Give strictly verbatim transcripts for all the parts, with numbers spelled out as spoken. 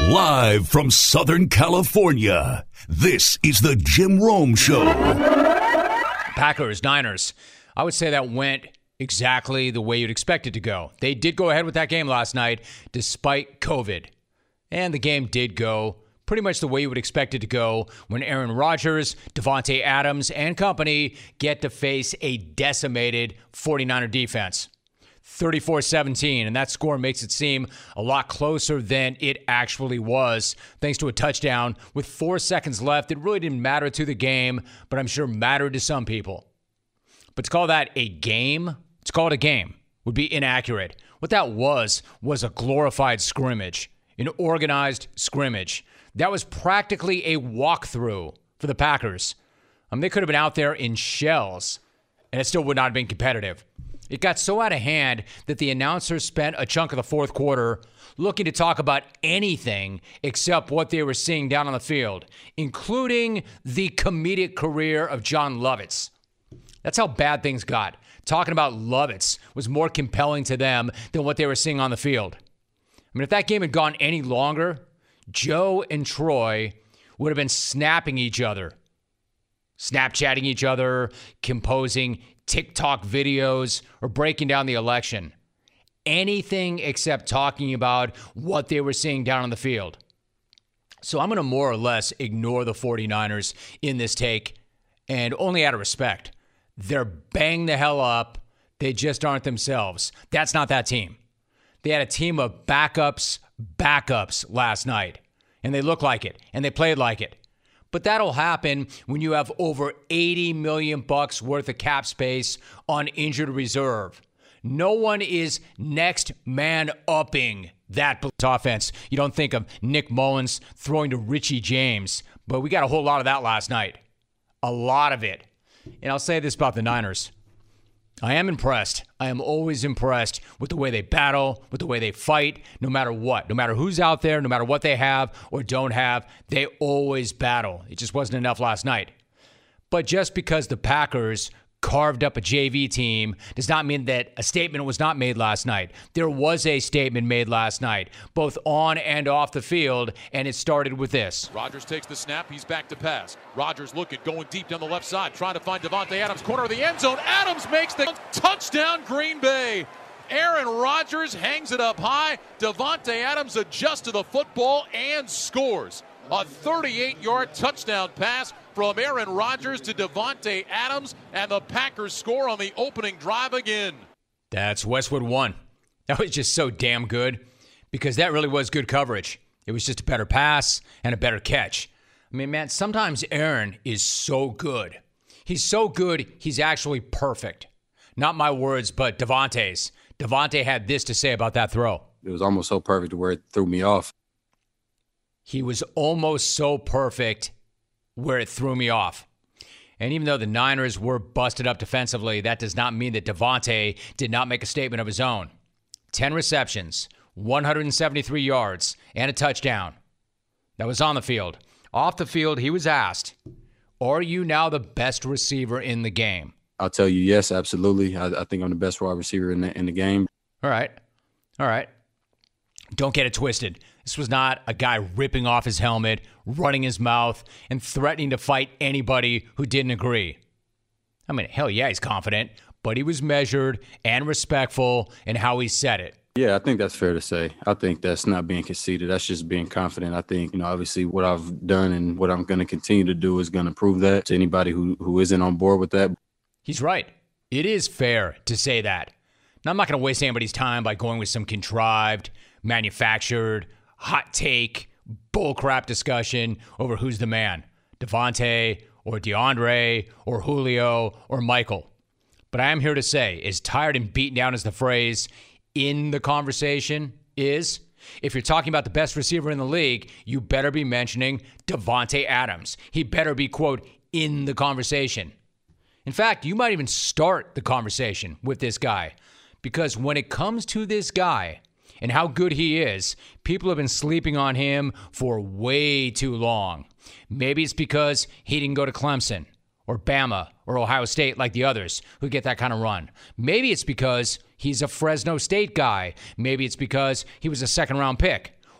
Live from Southern California, this is the Jim Rome Show. Packers, Niners. I would say that went exactly the way you'd expect it to go. They did go ahead with that game last night, despite COVID. And the game did go pretty much the way you would expect it to go when Aaron Rodgers, Davante Adams, and company get to face a decimated 49er defense. thirty-four seventeen, and that score makes it seem a lot closer than it actually was, thanks to a touchdown with four seconds left. It really didn't matter to the game, but I'm sure mattered to some people. But to call that a game, to call it a game, would be inaccurate. What that was, was a glorified scrimmage, an organized scrimmage. That was practically a walkthrough for the Packers. I mean, they could have been out there in shells, and it still would not have been competitive. It got so out of hand that the announcers spent a chunk of the fourth quarter looking to talk about anything except what they were seeing down on the field, including the comedic career of John Lovitz. That's how bad things got. Talking about Lovitz was more compelling to them than what they were seeing on the field. I mean, if that game had gone any longer, Joe and Troy would have been snapping each other, Snapchatting each other, composing TikTok videos, or breaking down the election. Anything except talking about what they were seeing down on the field. So I'm going to more or less ignore the 49ers in this take, and only out of respect. They're bang the hell up. They just aren't themselves. That's not that team. They had a team of backups, backups last night, and they look like it, and they played like it. But that'll happen when you have over eighty million bucks worth of cap space on injured reserve. No one is next man upping that offense. You don't think of Nick Mullins throwing to Richie James, but we got a whole lot of that last night. A lot of it. And I'll say this about the Niners. I am impressed. I am always impressed with the way they battle, with the way they fight, no matter what. No matter who's out there, no matter what they have or don't have, they always battle. It just wasn't enough last night. But just because the Packers carved up a J V team does not mean that a statement was not made last night. There was a statement made last night, both on and off the field, and it started with this. Rodgers takes the snap. He's back to pass. Rodgers looking, going deep down the left side, trying to find Davante Adams, corner of the end zone. Adams makes the touchdown, Green Bay. Aaron Rodgers hangs it up high. Davante Adams adjusts to the football and scores. A thirty-eight-yard touchdown pass from Aaron Rodgers to Davante Adams, and the Packers score on the opening drive again. That's Westwood one. That was just so damn good because that really was good coverage. It was just a better pass and a better catch. I mean, man, sometimes Aaron is so good. He's so good, he's actually perfect. Not my words, but Davante's. Davante had this to say about that throw. It was almost so perfect where it threw me off. He was almost so perfect where it threw me off. And even though the Niners were busted up defensively, that does not mean that Davante did not make a statement of his own. ten receptions, one hundred seventy-three yards, and a touchdown. That was on the field. Off the field, he was asked, are you now the best receiver in the game? I'll tell you, yes, absolutely. I, I think I'm the best wide receiver in the, in the game. All right. All right. Don't get it twisted. This was not a guy ripping off his helmet, running his mouth, and threatening to fight anybody who didn't agree. I mean, hell yeah, he's confident, but he was measured and respectful in how he said it. Yeah, I think that's fair to say. I think that's not being conceited. That's just being confident. I think, you know, obviously what I've done and what I'm going to continue to do is going to prove that to anybody who, who isn't on board with that. He's right. It is fair to say that. Now, I'm not going to waste anybody's time by going with some contrived, manufactured, hot take, bullcrap discussion over who's the man, Davante or DeAndre or Julio or Michael. But I am here to say, as tired and beaten down as the phrase in the conversation is, if you're talking about the best receiver in the league, you better be mentioning Davante Adams. He better be, quote, in the conversation. In fact, you might even start the conversation with this guy, because when it comes to this guy and how good he is, people have been sleeping on him for way too long. Maybe it's because he didn't go to Clemson or Bama or Ohio State like the others who get that kind of run. Maybe it's because he's a Fresno State guy. Maybe it's because he was a second-round pick.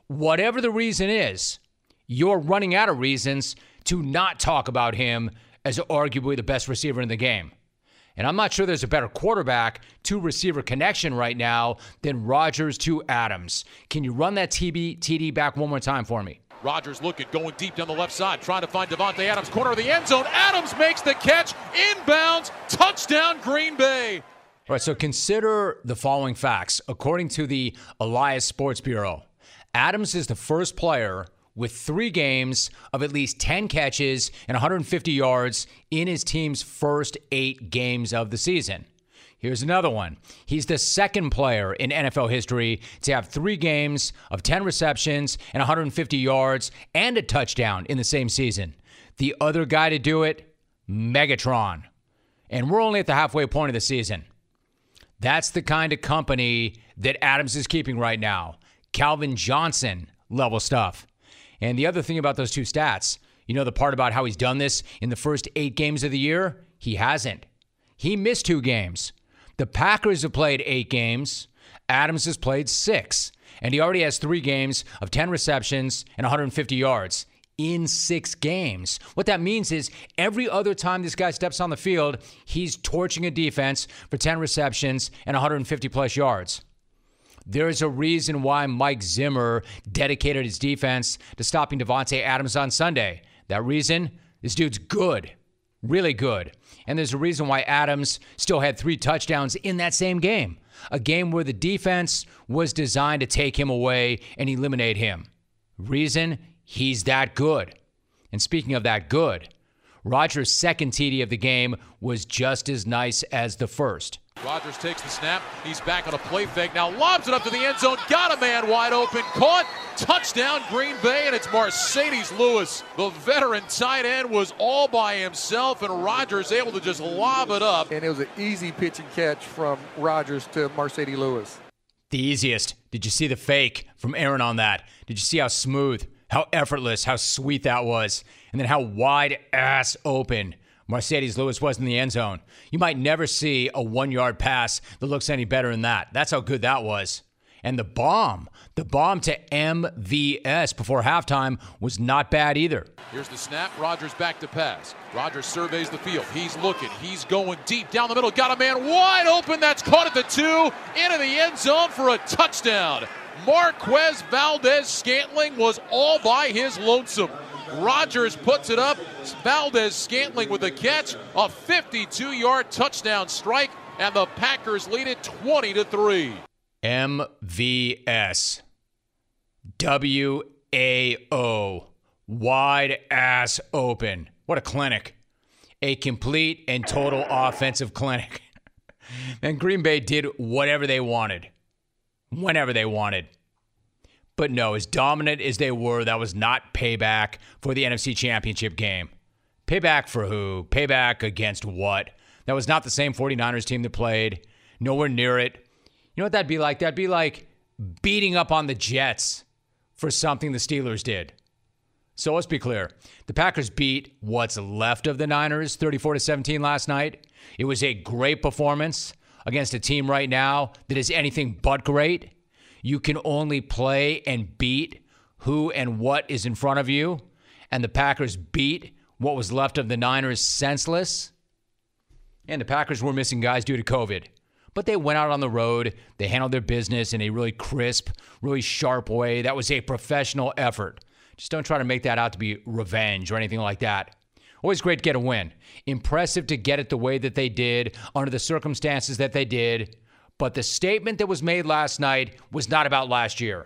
whatever the reason is, you're running out of reasons to not talk about him as arguably the best receiver in the game. And I'm not sure there's a better quarterback to receiver connection right now than Rodgers to Adams. Can you run that T D back one more time for me? Rodgers looking, going deep down the left side, trying to find Davante Adams, corner of the end zone. Adams makes the catch, inbounds, touchdown Green Bay. All right, so consider the following facts. According to the Elias Sports Bureau, Adams is the first player with three games of at least ten catches and one hundred fifty yards in his team's first eight games of the season. Here's another one. He's the second player in N F L history to have three games of ten receptions and one hundred fifty yards and a touchdown in the same season. The other guy to do it, Megatron. And we're only at the halfway point of the season. That's the kind of company that Adams is keeping right now. Calvin Johnson level stuff. And the other thing about those two stats, you know the part about how he's done this in the first eight games of the year? He hasn't. He missed two games. The Packers have played eight games. Adams has played six. And he already has three games of ten receptions and one hundred fifty yards in six games. What that means is every other time this guy steps on the field, he's torching a defense for ten receptions and one hundred fifty plus yards. There's a reason why Mike Zimmer dedicated his defense to stopping Davante Adams on Sunday. That reason? This dude's good. Really good. And there's a reason why Adams still had three touchdowns in that same game. A game where the defense was designed to take him away and eliminate him. Reason? He's that good. And speaking of that good, Rodgers' second T D of the game was just as nice as the first. Rodgers takes the snap. He's back on a play fake. Now lobs it up to the end zone. Got a man wide open. Caught. Touchdown Green Bay, and it's Marcedes Lewis. The veteran tight end was all by himself, and Rodgers able to just lob it up. And it was an easy pitch and catch from Rodgers to Marcedes Lewis. The easiest. Did you see the fake from Aaron on that? Did you see how smooth, how effortless, how sweet that was? And then how wide ass open Marcedes Lewis was in the end zone. You might never see a one-yard pass that looks any better than that. That's how good that was. And the bomb, the bomb to M V S before halftime was not bad either. Here's the snap. Rodgers back to pass. Rodgers surveys the field. He's looking. He's going deep down the middle. Got a man wide open. That's caught at the two. Into the end zone for a touchdown. Marquez Valdes-Scantling was all by his lonesome. Rodgers puts it up. Valdes-Scantling with a catch. A fifty-two-yard touchdown strike. And the Packers lead it twenty to three. M V S. W A O. Wide ass open. What a clinic. A complete and total offensive clinic. And Green Bay did whatever they wanted. Whenever they wanted. But no, as dominant as they were, that was not payback for the N F C Championship game. Payback for who? Payback against what? That was not the same 49ers team that played. Nowhere near it. You know what that'd be like? That'd be like beating up on the Jets for something the Steelers did. So let's be clear. The Packers beat what's left of the Niners thirty-four to seventeen last night. It was a great performance against a team right now that is anything but great. You can only play and beat who and what is in front of you. And the Packers beat what was left of the Niners senseless. And the Packers were missing guys due to COVID. But they went out on the road. They handled their business in a really crisp, really sharp way. That was a professional effort. Just don't try to make that out to be revenge or anything like that. Always great to get a win. Impressive to get it the way that they did, under the circumstances that they did. But the statement that was made last night was not about last year.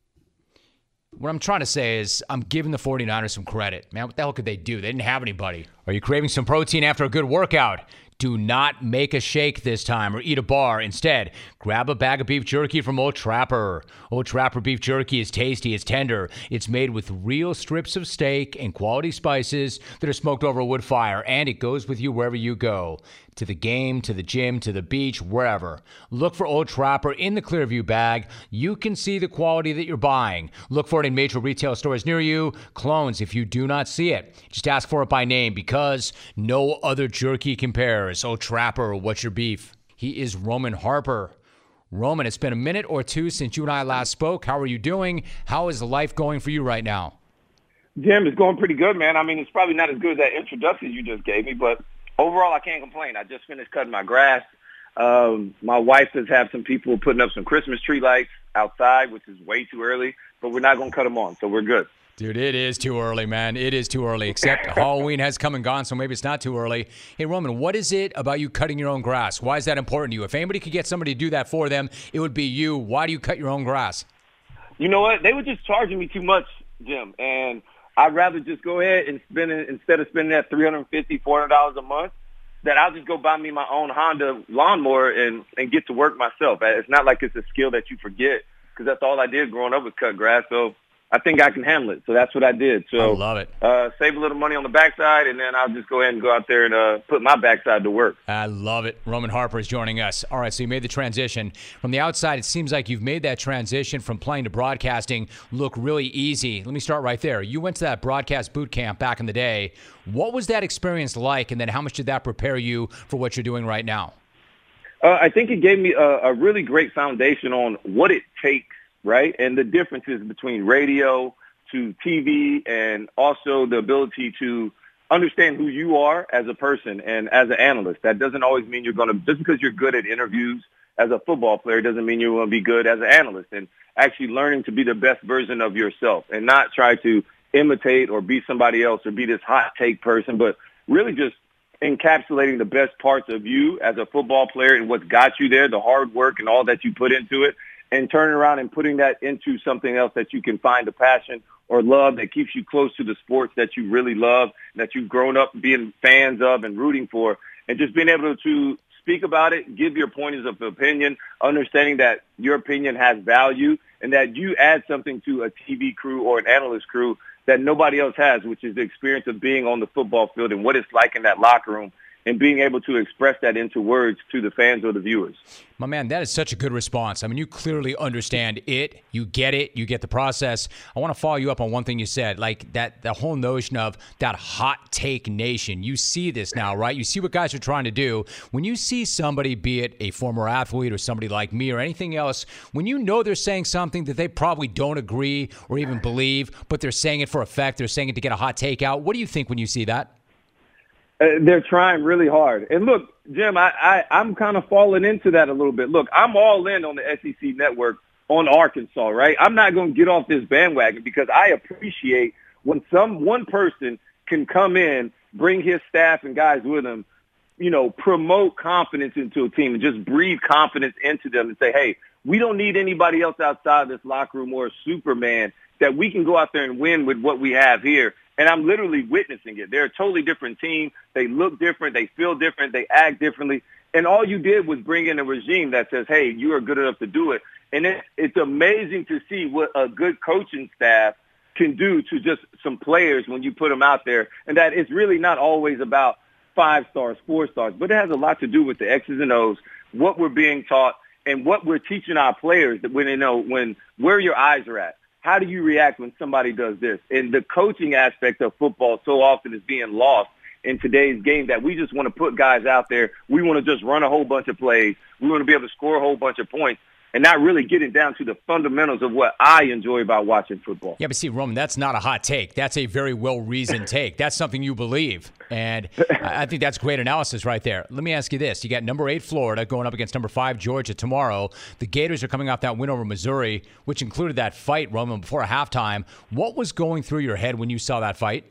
What I'm trying to say is I'm giving the 49ers some credit. Man, what the hell could they do? They didn't have anybody. Are you craving some protein after a good workout? Do not make a shake this time or eat a bar. Instead, grab a bag of beef jerky from Old Trapper. Old Trapper beef jerky is tasty, it's tender. It's made with real strips of steak and quality spices that are smoked over a wood fire, and it goes with you wherever you go. To the game, to the gym, to the beach, wherever. Look for Old Trapper in the Clearview bag. You can see the quality that you're buying. Look for it in major retail stores near you. Clones if you do not see it. Just ask for it by name, because no other jerky compares. Old Trapper, what's your beef? He is Roman Harper. Roman, it's been a minute or two since you and I last spoke. How are you doing? How is life going for you right now? Jim, it's going pretty good, man. I mean, it's probably not as good as that introduction you just gave me, but overall, I can't complain. I just finished cutting my grass. Um, my wife has had some people putting up some Christmas tree lights outside, which is way too early, but we're not going to cut them on, so we're good. Dude, it is too early, man. It is too early, except Halloween has come and gone, so maybe it's not too early. Hey, Roman, what is it about you cutting your own grass? Why is that important to you? If anybody could get somebody to do that for them, it would be you. Why do you cut your own grass? You know what? They were just charging me too much, Jim, and I'd rather just go ahead and spend it, instead of spending that three hundred fifty dollars, four hundred dollars a month, that I'll just go buy me my own Honda lawnmower and, and get to work myself. It's not like it's a skill that you forget, because that's all I did growing up was cut grass. So I think I can handle it. So that's what I did. So I love it. Uh, save a little money on the backside, and then I'll just go ahead and go out there and uh, put my backside to work. I love it. Roman Harper is joining us. All right, so you made the transition. From the outside, it seems like you've made that transition from playing to broadcasting look really easy. Let me start right there. You went to that broadcast boot camp back in the day. What was that experience like, and then how much did that prepare you for what you're doing right now? Uh, I think it gave me a, a really great foundation on what it takes, right, and the differences between radio to T V, and also the ability to understand who you are as a person and as an analyst. That doesn't always mean you're going to, just because you're good at interviews as a football player doesn't mean you're going to be good as an analyst, and actually learning to be the best version of yourself and not try to imitate or be somebody else or be this hot take person, but really just encapsulating the best parts of you as a football player and what's got you there, the hard work and all that you put into it, and turning around and putting that into something else that you can find a passion or love that keeps you close to the sports that you really love, that you've grown up being fans of and rooting for, and just being able to speak about it, give your points of opinion, understanding that your opinion has value and that you add something to a T V crew or an analyst crew that nobody else has, which is the experience of being on the football field and what it's like in that locker room, and being able to express that into words to the fans or the viewers. My man, that is such a good response. I mean, you clearly understand it. You get it. You get the process. I want to follow you up on one thing you said, like that the whole notion of that hot take nation. You see this now, right? You see what guys are trying to do. When you see somebody, be it a former athlete or somebody like me or anything else, when you know they're saying something that they probably don't agree or even believe, but they're saying it for effect, they're saying it to get a hot take out, what do you think when you see that? Uh, they're trying really hard. And look, Jim, I, I, I'm kind of falling into that a little bit. Look, I'm all in on the S E C network on Arkansas, right? I'm not going to get off this bandwagon because I appreciate when some one person can come in, bring his staff and guys with him, you know, promote confidence into a team and just breathe confidence into them and say, hey, we don't need anybody else outside this locker room or a Superman, that we can go out there and win with what we have here. And I'm literally witnessing it. They're a totally different team. They look different. They feel different. They act differently. And all you did was bring in a regime that says, hey, you are good enough to do it. And it, it's amazing to see what a good coaching staff can do to just some players when you put them out there. And that it's really not always about five stars, four stars, but it has a lot to do with the X's and O's, what we're being taught, and what we're teaching our players that when they know when where your eyes are at. How do you react when somebody does this? And the coaching aspect of football so often is being lost in today's game, that we just want to put guys out there. We want to just run a whole bunch of plays. We want to be able to score a whole bunch of points and not really getting down to the fundamentals of what I enjoy about watching football. Yeah, but see, Roman, that's not a hot take. That's a very well-reasoned take. That's something you believe. And I think that's great analysis right there. Let me ask you this. You got number eight Florida going up against number five Georgia tomorrow. The Gators are coming off that win over Missouri, which included that fight, Roman, before halftime. What was going through your head when you saw that fight?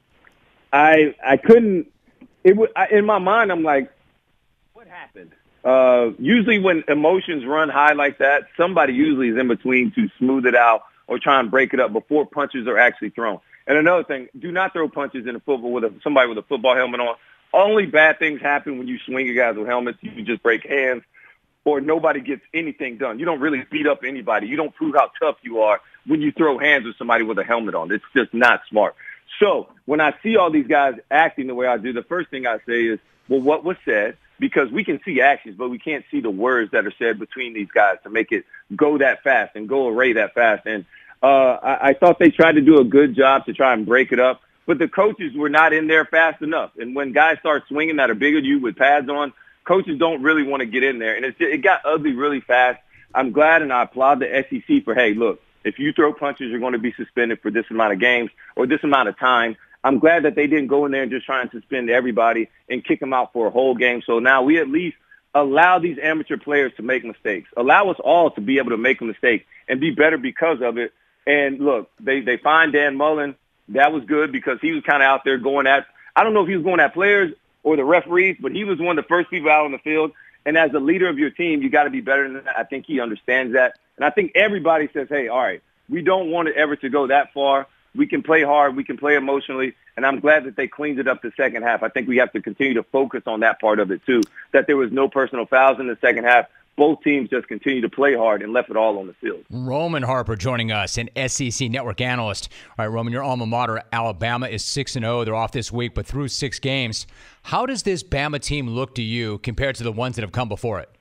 I I couldn't it w- I, in my mind, I'm like, what happened? Uh, usually when emotions run high like that, somebody usually is in between to smooth it out or try and break it up before punches are actually thrown. And another thing, do not throw punches in a football with a, somebody with a football helmet on. Only bad things happen when you swing at guys with helmets. You just break hands or nobody gets anything done. You don't really beat up anybody. You don't prove how tough you are when you throw hands with somebody with a helmet on. It's just not smart. So when I see all these guys acting the way I do, the first thing I say is, well, what was said? Because we can see actions, but we can't see the words that are said between these guys to make it go that fast and go array that fast. And uh, I, I thought they tried to do a good job to try and break it up, but the coaches were not in there fast enough. And when guys start swinging that are bigger than you with pads on, coaches don't really want to get in there. And it's, it got ugly really fast. I'm glad and I applaud the S E C for, hey, look, if you throw punches, you're going to be suspended for this amount of games or this amount of time. I'm glad that they didn't go in there and just try and suspend everybody and kick them out for a whole game. So now we at least allow these amateur players to make mistakes. Allow us all to be able to make a mistake and be better because of it. And look, they, they fined Dan Mullen. That was good because he was kind of out there going at, I don't know if he was going at players or the referees, but he was one of the first people out on the field. And as the leader of your team, you got to be better than that. I think he understands that. And I think everybody says, hey, all right, we don't want it ever to go that far. We can play hard. We can play emotionally. And I'm glad that they cleaned it up the second half. I think we have to continue to focus on that part of it, too, that there was no personal fouls in the second half. Both teams just continued to play hard and left it all on the field. Roman Harper joining us, an S E C Network analyst. All right, Roman, your alma mater, Alabama, is six and oh. They're off this week, but through six games. How does this Bama team look to you compared to the ones that have come before it?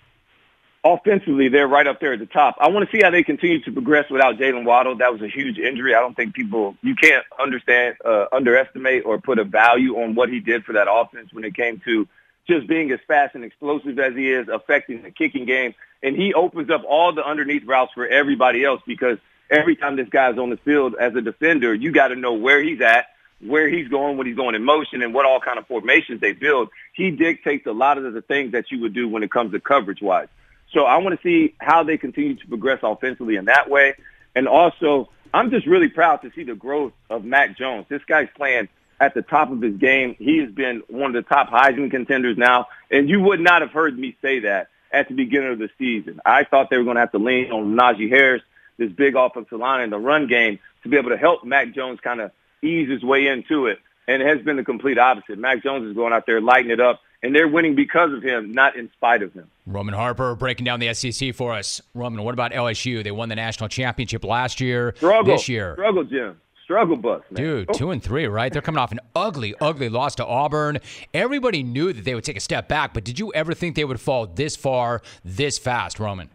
Offensively, they're right up there at the top. I want to see how they continue to progress without Jalen Waddle. That was a huge injury. I don't think people – you can't understand, uh, underestimate or put a value on what he did for that offense when it came to – just being as fast and explosive as he is, affecting the kicking game. And he opens up all the underneath routes for everybody else because every time this guy's on the field as a defender, you got to know where he's at, where he's going, when he's going in motion, and what all kind of formations they build. He dictates a lot of the things that you would do when it comes to coverage-wise. So I want to see how they continue to progress offensively in that way. And also, I'm just really proud to see the growth of Mac Jones. This guy's playing at the top of his game. He has been one of the top Heisman contenders now, and you would not have heard me say that at the beginning of the season. I thought they were going to have to lean on Najee Harris, this big offensive line in the run game, to be able to help Mac Jones kind of ease his way into it, and it has been the complete opposite. Mac Jones is going out there lighting it up, and they're winning because of him, not in spite of him. Roman Harper breaking down the S E C for us. Roman, what about L S U? They won the national championship last year. Struggle. This year. Struggle, Jim. Struggle bus, man. Dude, oh. two and three, right? They're coming off an ugly, ugly loss to Auburn. Everybody knew that they would take a step back, but did you ever think they would fall this far, this fast, Roman?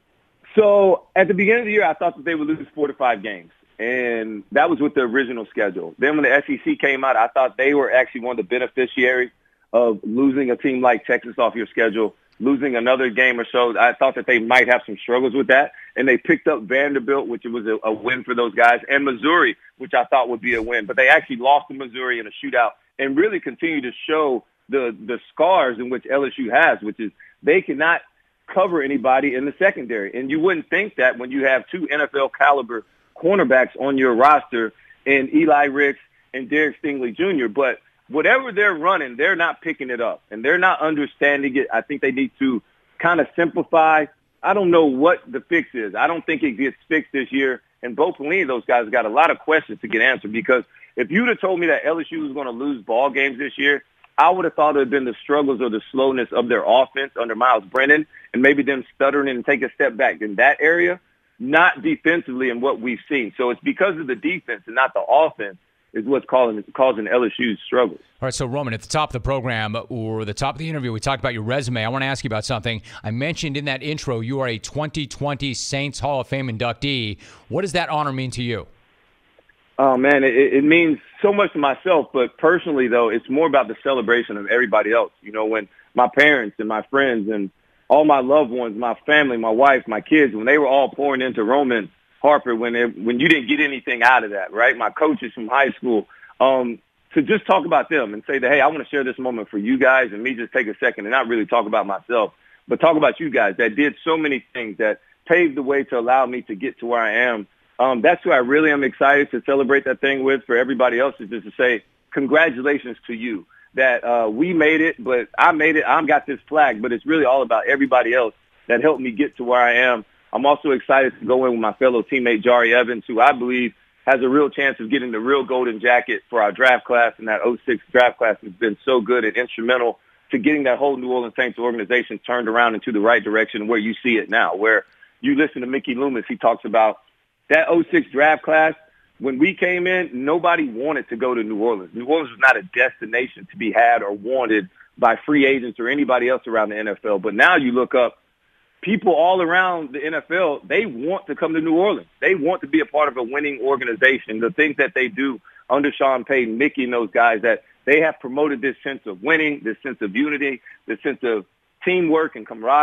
So at the beginning of the year, I thought that they would lose four to five games, and that was with the original schedule. Then when the S E C came out, I thought they were actually one of the beneficiaries of losing a team like Texas off your schedule, losing another game or so. I thought that they might have some struggles with that. And they picked up Vanderbilt, which was a, a win for those guys, and Missouri, which I thought would be a win. But they actually lost to Missouri in a shootout and really continue to show the, the scars in which L S U has, which is they cannot cover anybody in the secondary. And you wouldn't think that when you have two N F L caliber cornerbacks on your roster in Eli Ricks and Derek Stingley Junior But whatever they're running, they're not picking it up, and they're not understanding it. I think they need to kind of simplify. I don't know what the fix is. I don't think it gets fixed this year, and Bo Pelini, those guys, got a lot of questions to get answered because if you'd have told me that L S U was going to lose ball games this year, I would have thought it would have been the struggles or the slowness of their offense under Miles Brennan and maybe them stuttering and take a step back in that area, not defensively in what we've seen. So it's because of the defense and not the offense is what's causing, causing L S U's struggles. All right, so Roman, at the top of the program or the top of the interview, we talked about your resume. I want to ask you about something. I mentioned in that intro you are a twenty twenty Saints Hall of Fame inductee. What does that honor mean to you? Oh, man, it, it means so much to myself, but personally, though, it's more about the celebration of everybody else. You know, when my parents and my friends and all my loved ones, my family, my wife, my kids, when they were all pouring into Roman Harper, when it, when you didn't get anything out of that, right? My coaches from high school, um, to just talk about them and say that, hey, I want to share this moment for you guys, and me just take a second and not really talk about myself, but talk about you guys that did so many things that paved the way to allow me to get to where I am. Um, that's who I really am excited to celebrate that thing with. For everybody else is just to say congratulations to you that uh, we made it, but I made it. I've got this flag, but it's really all about everybody else that helped me get to where I am. I'm also excited to go in with my fellow teammate, Jari Evans, who I believe has a real chance of getting the real golden jacket for our draft class. And that oh six draft class has been so good and instrumental to getting that whole New Orleans Saints organization turned around into the right direction where you see it now, where you listen to Mickey Loomis. He talks about that oh six draft class. When we came in, nobody wanted to go to New Orleans. New Orleans was not a destination to be had or wanted by free agents or anybody else around the N F L. But now you look up, people all around the N F L, they want to come to New Orleans. They want to be a part of a winning organization. The things that they do under Sean Payton, Mickey and those guys, that they have promoted this sense of winning, this sense of unity, this sense of teamwork and camaraderie.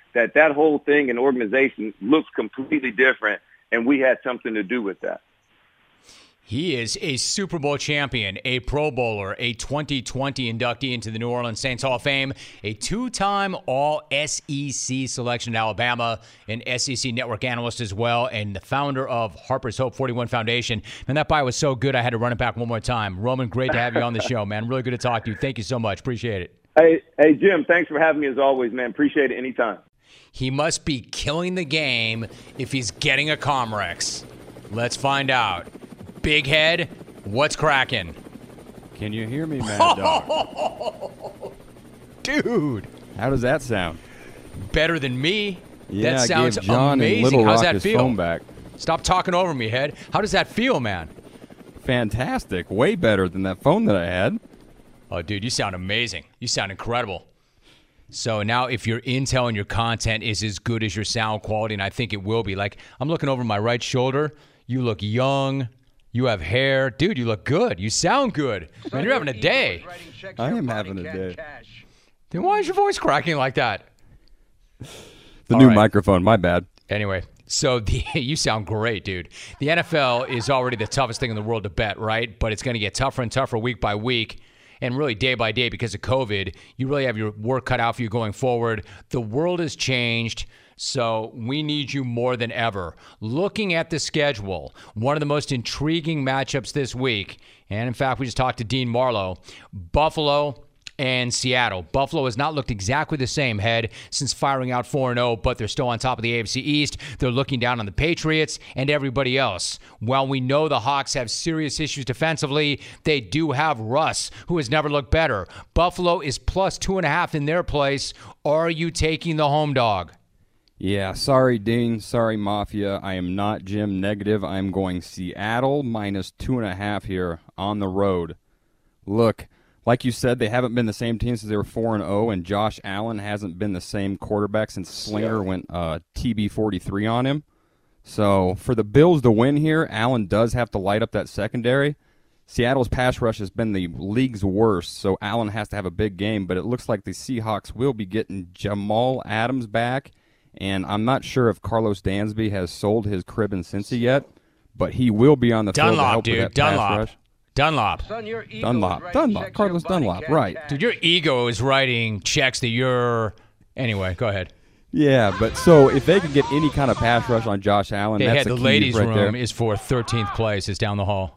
that that whole thing and organization looks completely different, and we had something to do with that. He is a Super Bowl champion, a Pro Bowler, a twenty twenty inductee into the New Orleans Saints Hall of Fame, a two-time All S E C selection at Alabama, an S E C Network analyst as well, and the founder of Harper's Hope forty-one Foundation. And that bio was so good, I had to run it back one more time. Roman, great to have you on the show, man. Really good to talk to you. Thank you so much. Appreciate it. Hey, hey, Jim, thanks for having me as always, man. Appreciate it anytime. He must be killing the game if he's getting a Comrex. Let's find out. Big Head, what's cracking? Can you hear me, Mad Dog? Dude. How does that sound? Better than me. Yeah, that sounds I gave John amazing. and Little How's Rock that his feel? phone back. Stop talking over me, Head. How does that feel, man? Fantastic. Way better than that phone that I had. Oh, dude, you sound amazing. You sound incredible. So now if your intel and your content is as good as your sound quality, and I think it will be, like I'm looking over my right shoulder, you look young. You have hair. Dude, you look good. You sound good. Man, you're having a day. I am having a day. Then why is your voice cracking like that? The All new right. microphone, my bad. Anyway, so the, you sound great, dude. The N F L is already the toughest thing in the world to bet, right? But it's going to get tougher and tougher week by week. And really day by day because of COVID. You really have your work cut out for you going forward. The world has changed. So we need you more than ever. Looking at the schedule, one of the most intriguing matchups this week, and in fact, we just talked to Dean Marlowe, Buffalo and Seattle. Buffalo has not looked exactly the same, Head, since firing out four and oh, but they're still on top of the A F C East. They're looking down on the Patriots and everybody else. While we know the Hawks have serious issues defensively, they do have Russ, who has never looked better. Buffalo is plus two and a half in their place. Are you taking the home dog? Yeah, sorry, Dean. Sorry, Mafia. I am not Jim negative. I'm going Seattle minus two and a half here on the road. Look, like you said, they haven't been the same team since they were four and oh, and Josh Allen hasn't been the same quarterback since Slinger went uh, T B forty-three on him. So for the Bills to win here, Allen does have to light up that secondary. Seattle's pass rush has been the league's worst, so Allen has to have a big game, but it looks like the Seahawks will be getting Jamal Adams back. And I'm not sure if Carlos Dansby has sold his crib in Cincy yet, but he will be on the field to Dunlop, help dude. with that Dunlop. pass rush. Dunlop. Dunlop. Dunlop. Carlos Dunlop. Right. Dude, your ego is writing checks that you're... Anyway, go ahead. Yeah, but so if they can get any kind of pass rush on Josh Allen, Hey, that's Head, the the key ladies' right room there. is for thirteenth place. It's down the hall.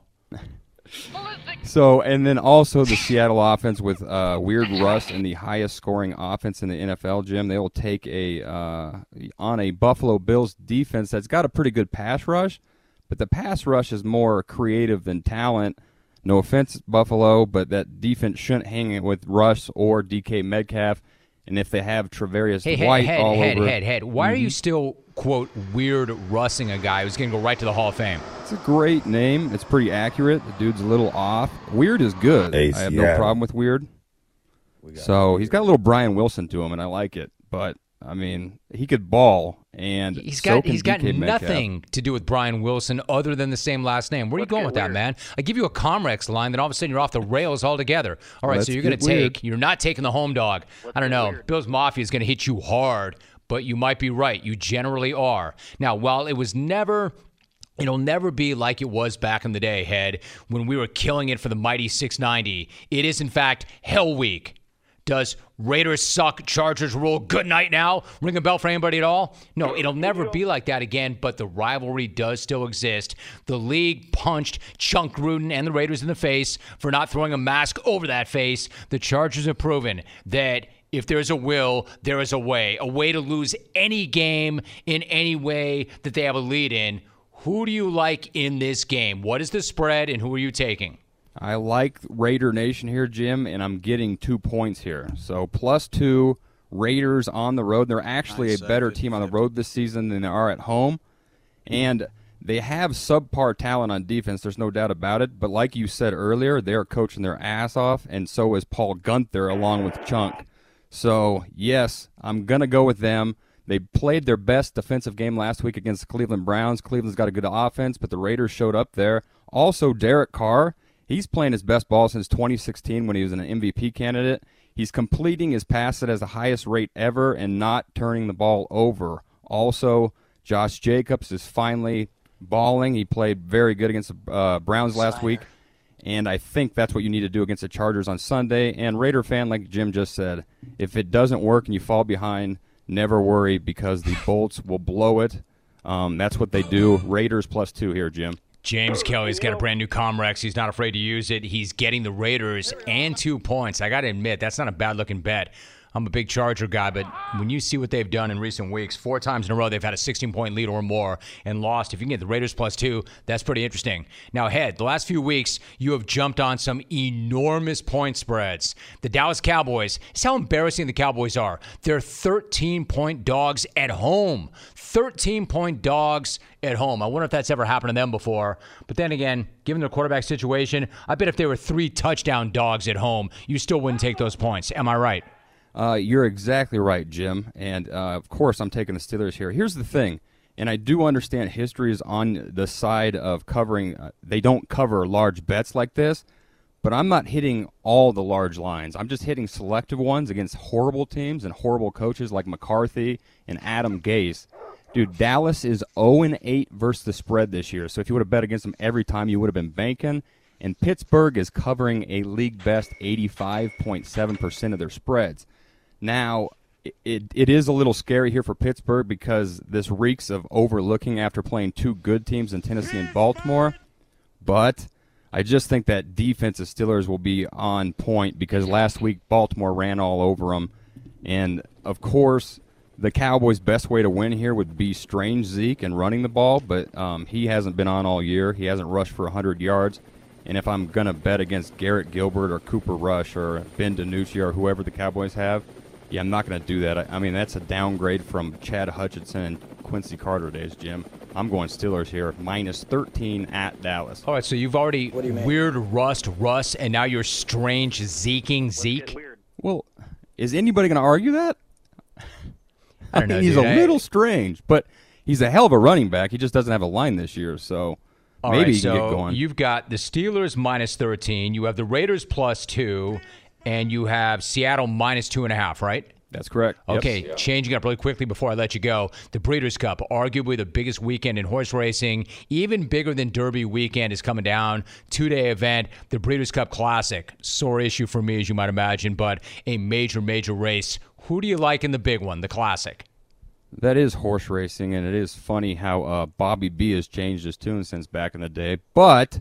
So, and then also the Seattle offense with uh, Weird Russ and the highest scoring offense in the N F L, Jim. They will take a uh, on a Buffalo Bills defense that's got a pretty good pass rush, but the pass rush is more creative than talent. No offense, Buffalo, but that defense shouldn't hang it with Russ or D K Metcalf. And if they have Tre'Davious Hey, White head, all head, over, head, head. Why Mhm. are you still, quote, weird Russing a guy who's going to go right to the Hall of Fame? It's a great name. It's pretty accurate. The dude's a little off. Weird is good. Hey, I have no Seattle. problem with Weird. So he's got a little Brian Wilson to him, and I like it. But I mean, he could ball, and He's so got can he's got D K Metcalf. nothing to do with Brian Wilson other than the same last name. Where are you going with that, man? I give you a Comrex line, then all of a sudden you're off the rails altogether. All right, Let's so you're going to get weird. take, you're not taking the home dog. I don't know. Bills Mafia is going to hit you hard, but you might be right. You generally are. Now, while it was never... It'll never be like it was back in the day, Head, when we were killing it for the mighty six ninety. It is, in fact, Hell Week. Does Raiders suck, Chargers rule, good night now? Ring a bell for anybody at all? No, it'll never be like that again, but the rivalry does still exist. The league punched Chunk Gruden and the Raiders in the face for not throwing a mask over that face. The Chargers have proven that if there's a will, there is a way. A way to lose any game in any way that they have a lead in. Who do you like in this game? What is the spread, and who are you taking? I like Raider Nation here, Jim, and I'm getting two points here. So plus two, Raiders on the road. They're actually a better team on the road this season than they are at home. And they have subpar talent on defense, there's no doubt about it. But like you said earlier, they're coaching their ass off, and so is Paul Gunther along with Chunk. So, yes, I'm going to go with them. They played their best defensive game last week against the Cleveland Browns. Cleveland's got a good offense, but the Raiders showed up there. Also, Derek Carr, he's playing his best ball since twenty sixteen when he was an M V P candidate. He's completing his passes at the highest rate ever and not turning the ball over. Also, Josh Jacobs is finally balling. He played very good against the uh, Browns last week, and I think that's what you need to do against the Chargers on Sunday. And Raider fan, like Jim just said, if it doesn't work and you fall behind, never worry because the Bolts will blow it. Um, that's what they do. Raiders plus two here, Jim. James Kelly's got a brand new Comrex. He's not afraid to use it. He's getting the Raiders and two points. I got to admit, that's not a bad-looking bet. I'm a big Charger guy, but when you see what they've done in recent weeks, four times in a row they've had a sixteen-point lead or more and lost. If you can get the Raiders plus two, that's pretty interesting. Now, Head, the last few weeks you have jumped on some enormous point spreads. The Dallas Cowboys, it's how embarrassing the Cowboys are. They're thirteen-point dogs at home. thirteen-point dogs at home. I wonder if that's ever happened to them before. But then again, given their quarterback situation, I bet if they were three touchdown dogs at home, you still wouldn't take those points. Am I right? Uh, you're exactly right, Jim. And, uh, of course, I'm taking the Steelers here. Here's the thing, and I do understand history is on the side of covering. Uh, they don't cover large bets like this, but I'm not hitting all the large lines. I'm just hitting selective ones against horrible teams and horrible coaches like McCarthy and Adam Gase. Dude, Dallas is oh and eight versus the spread this year, so if you would have bet against them every time, you would have been banking. And Pittsburgh is covering a league-best eighty-five point seven percent of their spreads. Now, it, it is a little scary here for Pittsburgh because this reeks of overlooking after playing two good teams in Tennessee and Baltimore. But I just think that defensive Steelers will be on point because last week Baltimore ran all over them. And, of course, the Cowboys' best way to win here would be strange Zeke and running the ball, but um, he hasn't been on all year. He hasn't rushed for one hundred yards. And if I'm going to bet against Garrett Gilbert or Cooper Rush or Ben DiNucci or whoever the Cowboys have, yeah, I'm not going to do that. I, I mean, that's a downgrade from Chad Hutchinson and Quincy Carter days, Jim. I'm going Steelers here, minus thirteen at Dallas. All right, so you've already weird Rust Russ, and now you're strange Zeking Zeke. Well, is anybody going to argue that? I I don't mean, know, he's dude. a I- little strange, but he's a hell of a running back. He just doesn't have a line this year, so All maybe right, he can so get going. You've got the Steelers minus thirteen. You have the Raiders plus two, and you have Seattle minus two and a half, right? That's correct. Yep. Okay, changing up really quickly before I let you go. The Breeders' Cup, arguably the biggest weekend in horse racing, even bigger than Derby weekend, is coming down. Two-day event, the Breeders' Cup Classic. Sore issue for me, as you might imagine, but a major, major race. Who do you like in the big one, the Classic? That is horse racing, and it is funny how uh, Bobby B has changed his tune since back in the day. But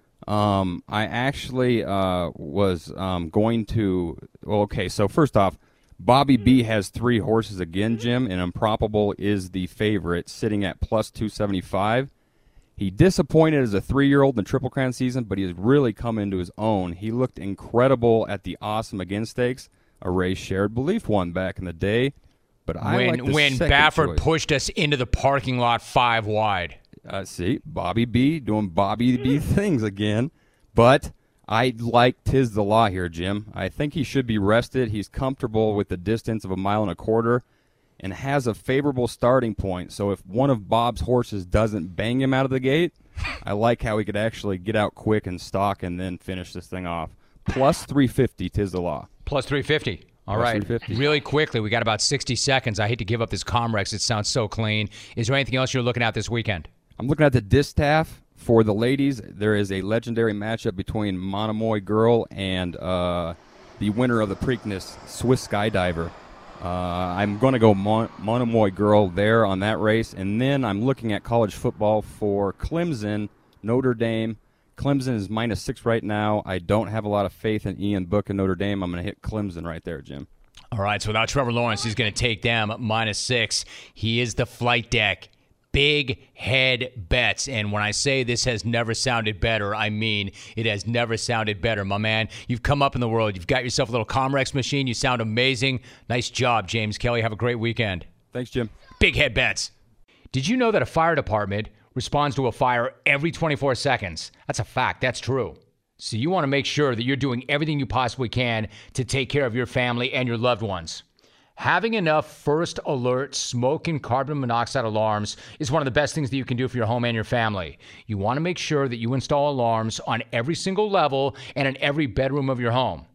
um, I actually uh, was um, going to – well, okay, so first off, Bobby B has three horses again, Jim, and Improbable is the favorite, sitting at plus two seventy-five. He disappointed as a three-year-old in the Triple Crown season, but he has really come into his own. He looked incredible at the Awesome Again Stakes, a race Shared Belief won back in the day. But I when like the when second Baffert choice. pushed us into the parking lot five wide. Uh, see, Bobby B doing Bobby B things again. But I like Tiz the Law here, Jim. I think he should be rested. He's comfortable with the distance of a mile and a quarter and has a favorable starting point. So if one of Bob's horses doesn't bang him out of the gate, I like how he could actually get out quick and stalk and then finish this thing off. Plus three fifty, Tiz the Law. Plus three fifty. All Plus right. three fifty. Really quickly, we got about sixty seconds. I hate to give up this Comrex. It sounds so clean. Is there anything else you're looking at this weekend? I'm looking at the distaff for the ladies. There is a legendary matchup between Monomoy Girl and uh, the winner of the Preakness, Swiss Skydiver. Uh, I'm going to go Mon- Monomoy Girl there on that race. And then I'm looking at college football for Clemson, Notre Dame. Clemson is minus six right now. I don't have a lot of faith in Ian Book and Notre Dame. I'm going to hit Clemson right there, Jim. All right, so without Trevor Lawrence, he's going to take them minus six. He is the flight deck. Big head bets. And when I say this has never sounded better, I mean it has never sounded better. My man, you've come up in the world. You've got yourself a little Comrex machine. You sound amazing. Nice job, James Kelly. Have a great weekend. Thanks, Jim. Big head bets. Did you know that a fire department responds to a fire every twenty-four seconds? That's a fact. That's true. So you want to make sure that you're doing everything you possibly can to take care of your family and your loved ones. Having enough first alert smoke and carbon monoxide alarms is one of the best things that you can do for your home and your family. You want to make sure that you install alarms on every single level and in every bedroom of your home.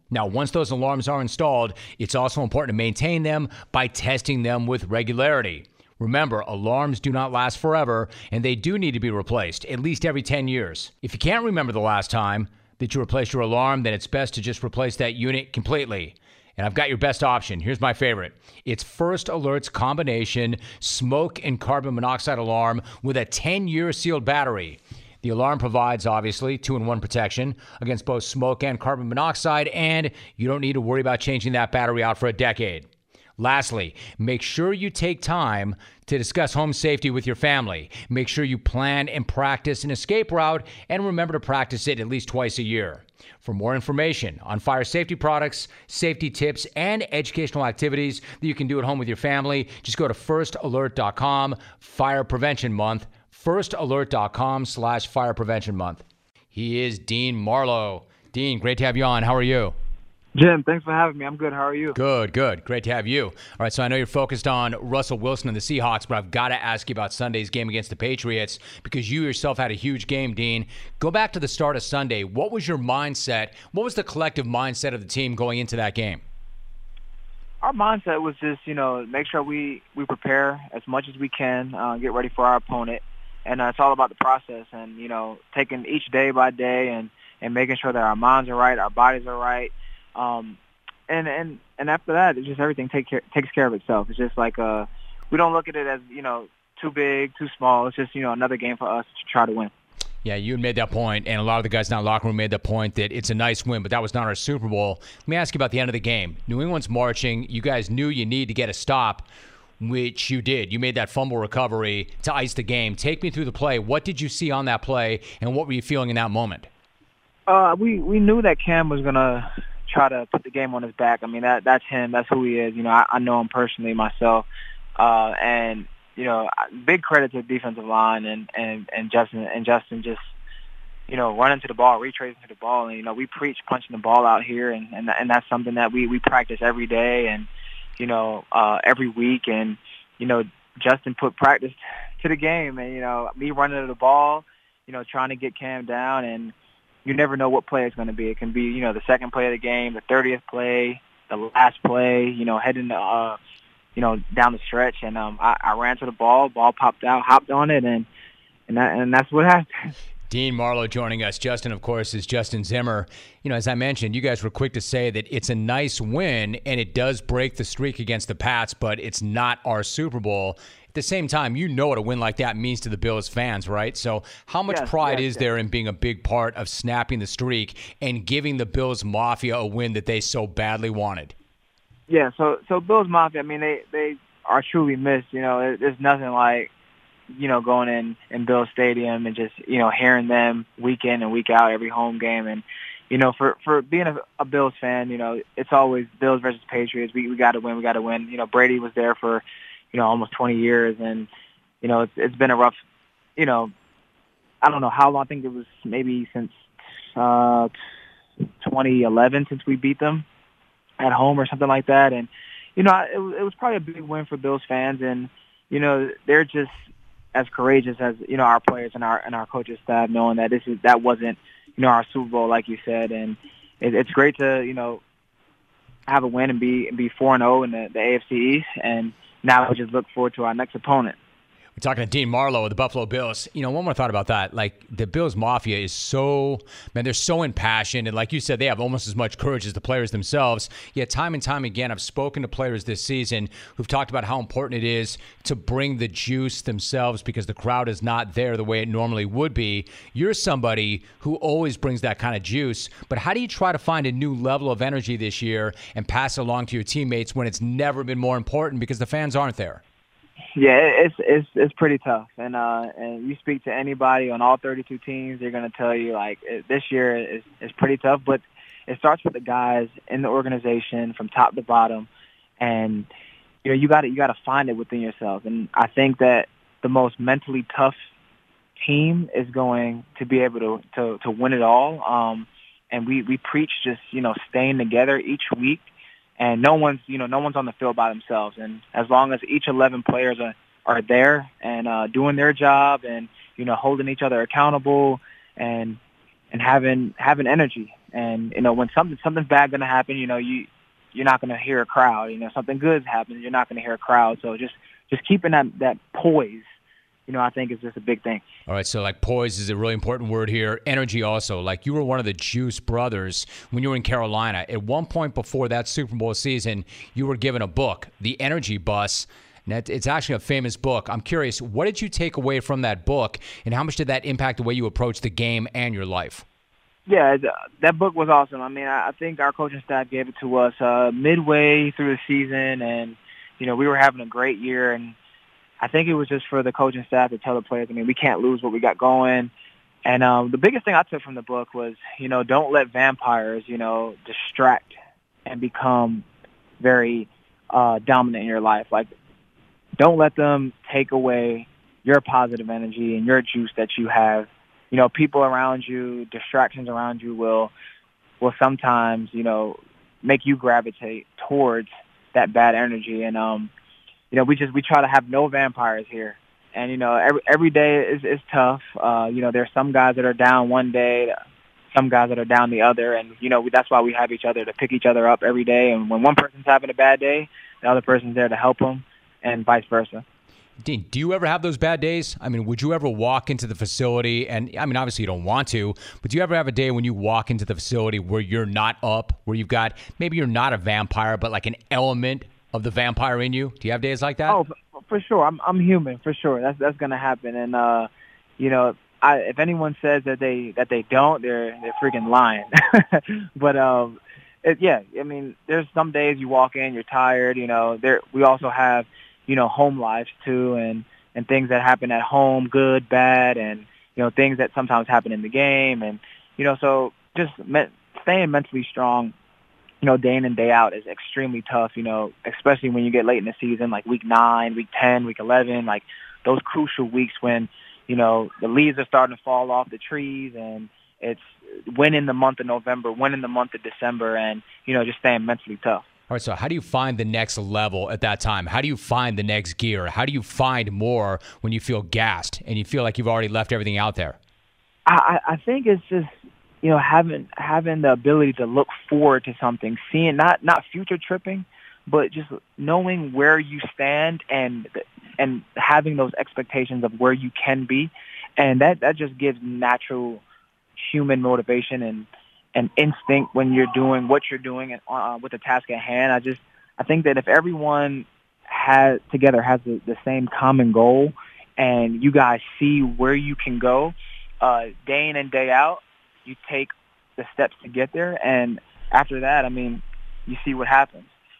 Now, once those alarms are installed, it's also important to maintain them by testing them with regularity. Remember, alarms do not last forever, and they do need to be replaced at least every ten years. If you can't remember the last time that you replaced your alarm, then it's best to just replace that unit completely. And I've got your best option. Here's my favorite. It's First Alert's combination smoke and carbon monoxide alarm with a ten-year sealed battery. The alarm provides, obviously, two-in-one protection against both smoke and carbon monoxide, and you don't need to worry about changing that battery out for a decade. Lastly, make sure you take time to discuss home safety with your family. Make sure you plan and practice an escape route, and remember to practice it at least twice a year. For more information on fire safety products, safety tips, and educational activities that you can do at home with your family, just go to first alert dot com, Fire Prevention Month, first alert dot com slash Fire Prevention Month. He is Dean Marlowe. Dean, great to have you on. How are you? Jim, thanks for having me. I'm good. How are you? Good, good. Great to have you. All right, so I know you're focused on Russell Wilson and the Seahawks, but I've got to ask you about Sunday's game against the Patriots because you yourself had a huge game, Dean. Go back to the start of Sunday. What was your mindset? What was the collective mindset of the team going into that game? Our mindset was just, you know, make sure we, we prepare as much as we can, uh, get ready for our opponent. And uh, it's all about the process and, you know, taking each day by day and, and making sure that our minds are right, our bodies are right. Um, and, and, and after that, it's just everything take care, takes care of itself. It's just like uh, we don't look at it as, you know, too big, too small. It's just, you know, another game for us to try to win. Yeah, you made that point, and a lot of the guys in that locker room made the point that it's a nice win, but that was not our Super Bowl. Let me ask you about the end of the game. New England's marching. You guys knew you need to get a stop, which you did. You made that fumble recovery to ice the game. Take me through the play. What did you see on that play, and what were you feeling in that moment? Uh, we, we knew that Cam was going to – try to put the game on his back. I mean, that that's him. That's who he is. You know, I, I know him personally myself. Uh, and, you know, big credit to the defensive line and, and, and Justin and Justin just, you know, running to the ball, retracing to the ball. And, you know, we preach punching the ball out here, and, and, and that's something that we, we practice every day and, you know, uh, every week. And, you know, Justin put practice to the game. And, you know, me running to the ball, you know, trying to get Cam down, and you never know what play it's going to be. It can be, you know, the second play of the game, the thirtieth play, the last play, you know, heading, uh, you know, down the stretch. And um, I, I ran to the ball, ball popped out, hopped on it, and and, that, and that's what happened. Dean Marlowe joining us. Justin, of course, is Justin Zimmer. You know, as I mentioned, you guys were quick to say that it's a nice win, and it does break the streak against the Pats, but it's not our Super Bowl. At the same time, you know what a win like that means to the Bills fans, right? So how much yes, pride yes, is yes. there in being a big part of snapping the streak and giving the Bills Mafia a win that they so badly wanted? Yeah, so so Bills Mafia, I mean, they, they are truly missed. You know, it, there's nothing like, you know, going in, in Bills Stadium and just, you know, hearing them week in and week out, every home game. And, you know, for, for being a, a Bills fan, you know, it's always Bills versus Patriots. We we got to win. We got to win. You know, Brady was there for, you know, almost twenty years. And, you know, it's it's been a rough, you know, I don't know how long. I think it was maybe since uh, twenty eleven since we beat them at home or something like that. And, you know, it, it was probably a big win for Bills fans. And, you know, they're just as courageous as, you know, our players and our and our coaching staff, knowing that this is that wasn't, you know, our Super Bowl, like you said. And it, it's great to, you know, have a win and be and be four and zero in the, the A F C East. And now we just look forward to our next opponent. We're talking to Dean Marlowe of the Buffalo Bills. You know, one more thought about that. Like, the Bills Mafia is so, man, they're so impassioned. And like you said, they have almost as much courage as the players themselves. Yet time and time again, I've spoken to players this season who've talked about how important it is to bring the juice themselves because the crowd is not there the way it normally would be. You're somebody who always brings that kind of juice. But how do you try to find a new level of energy this year and pass it along to your teammates when it's never been more important because the fans aren't there? Yeah, it's it's it's pretty tough, and uh, and you speak to anybody on all thirty-two teams, they're going to tell you like it, this year is is pretty tough. But it starts with the guys in the organization from top to bottom, and you know you got to you got to find it within yourself. And I think that the most mentally tough team is going to be able to to, to win it all. Um, and we we preach just you know staying together each week. And no one's, you know, no one's on the field by themselves. And as long as each eleven players are, are there and uh, doing their job and, you know, holding each other accountable and and having having energy, And, you know, when something something's bad going to happen, you know, you, you're not going to hear a crowd. You know, something good happens, you're not going to hear a crowd. So just, just keeping that, that poise, you know, I think is just a big thing. All right, so like poise is a really important word here. Energy also. Like you were one of the Juice brothers when you were in Carolina. At one point before that Super Bowl season, you were given a book, The Energy Bus. And it's actually a famous book. I'm curious, what did you take away from that book, and how much did that impact the way you approach the game and your life? Yeah, that book was awesome. I mean, I think our coaching staff gave it to us uh, midway through the season, and, you know, we were having a great year, and I think it was just for the coaching staff to tell the players, I mean, we can't lose what we got going. And um, the biggest thing I took from the book was, you know, don't let vampires, you know, distract and become very uh, dominant in your life. Like, don't let them take away your positive energy and your juice that you have. You know, people around you, distractions around you will will sometimes, you know, make you gravitate towards that bad energy. And, um, you know, we just we try to have no vampires here. And, you know, every every day is, is tough. Uh, you know, there's some guys that are down one day, some guys that are down the other. And, you know, that's why we have each other to pick each other up every day. And when one person's having a bad day, the other person's there to help them, and vice versa. Dean, do you ever have those bad days? I mean, would you ever walk into the facility, and I mean, obviously you don't want to, but do you ever have a day when you walk into the facility where you're not up, where you've got, maybe you're not a vampire, but like an element of the vampire in you? Do you have days like that? Oh, for sure. I'm I'm human, for sure. That's that's going to happen. And, uh, you know, I, if anyone says that they that they don't, they're they're freaking lying. But, um, it, yeah, I mean, there's some days you walk in, you're tired, you know. There we also have, you know, home lives too, and, and things that happen at home, good, bad, and, you know, things that sometimes happen in the game. And, you know, so just me- staying mentally strong, you know, day in and day out is extremely tough, you know, especially when you get late in the season, like week nine, week ten, week eleven, like those crucial weeks when, you know, the leaves are starting to fall off the trees, and it's when in the month of November, when in the month of December, and, you know, just staying mentally tough. All right, so how do you find the next level at that time? How do you find the next gear? How do you find more when you feel gassed and you feel like you've already left everything out there? I, I think it's just, you know, having having the ability to look forward to something, seeing not not future tripping, but just knowing where you stand and and having those expectations of where you can be, and that that just gives natural human motivation and. and instinct when you're doing what you're doing and, uh, with the task at hand. I just, I think that if everyone has together has the, the same common goal, and you guys see where you can go, uh, day in and day out, you take the steps to get there, and after that, I mean, you see what happens.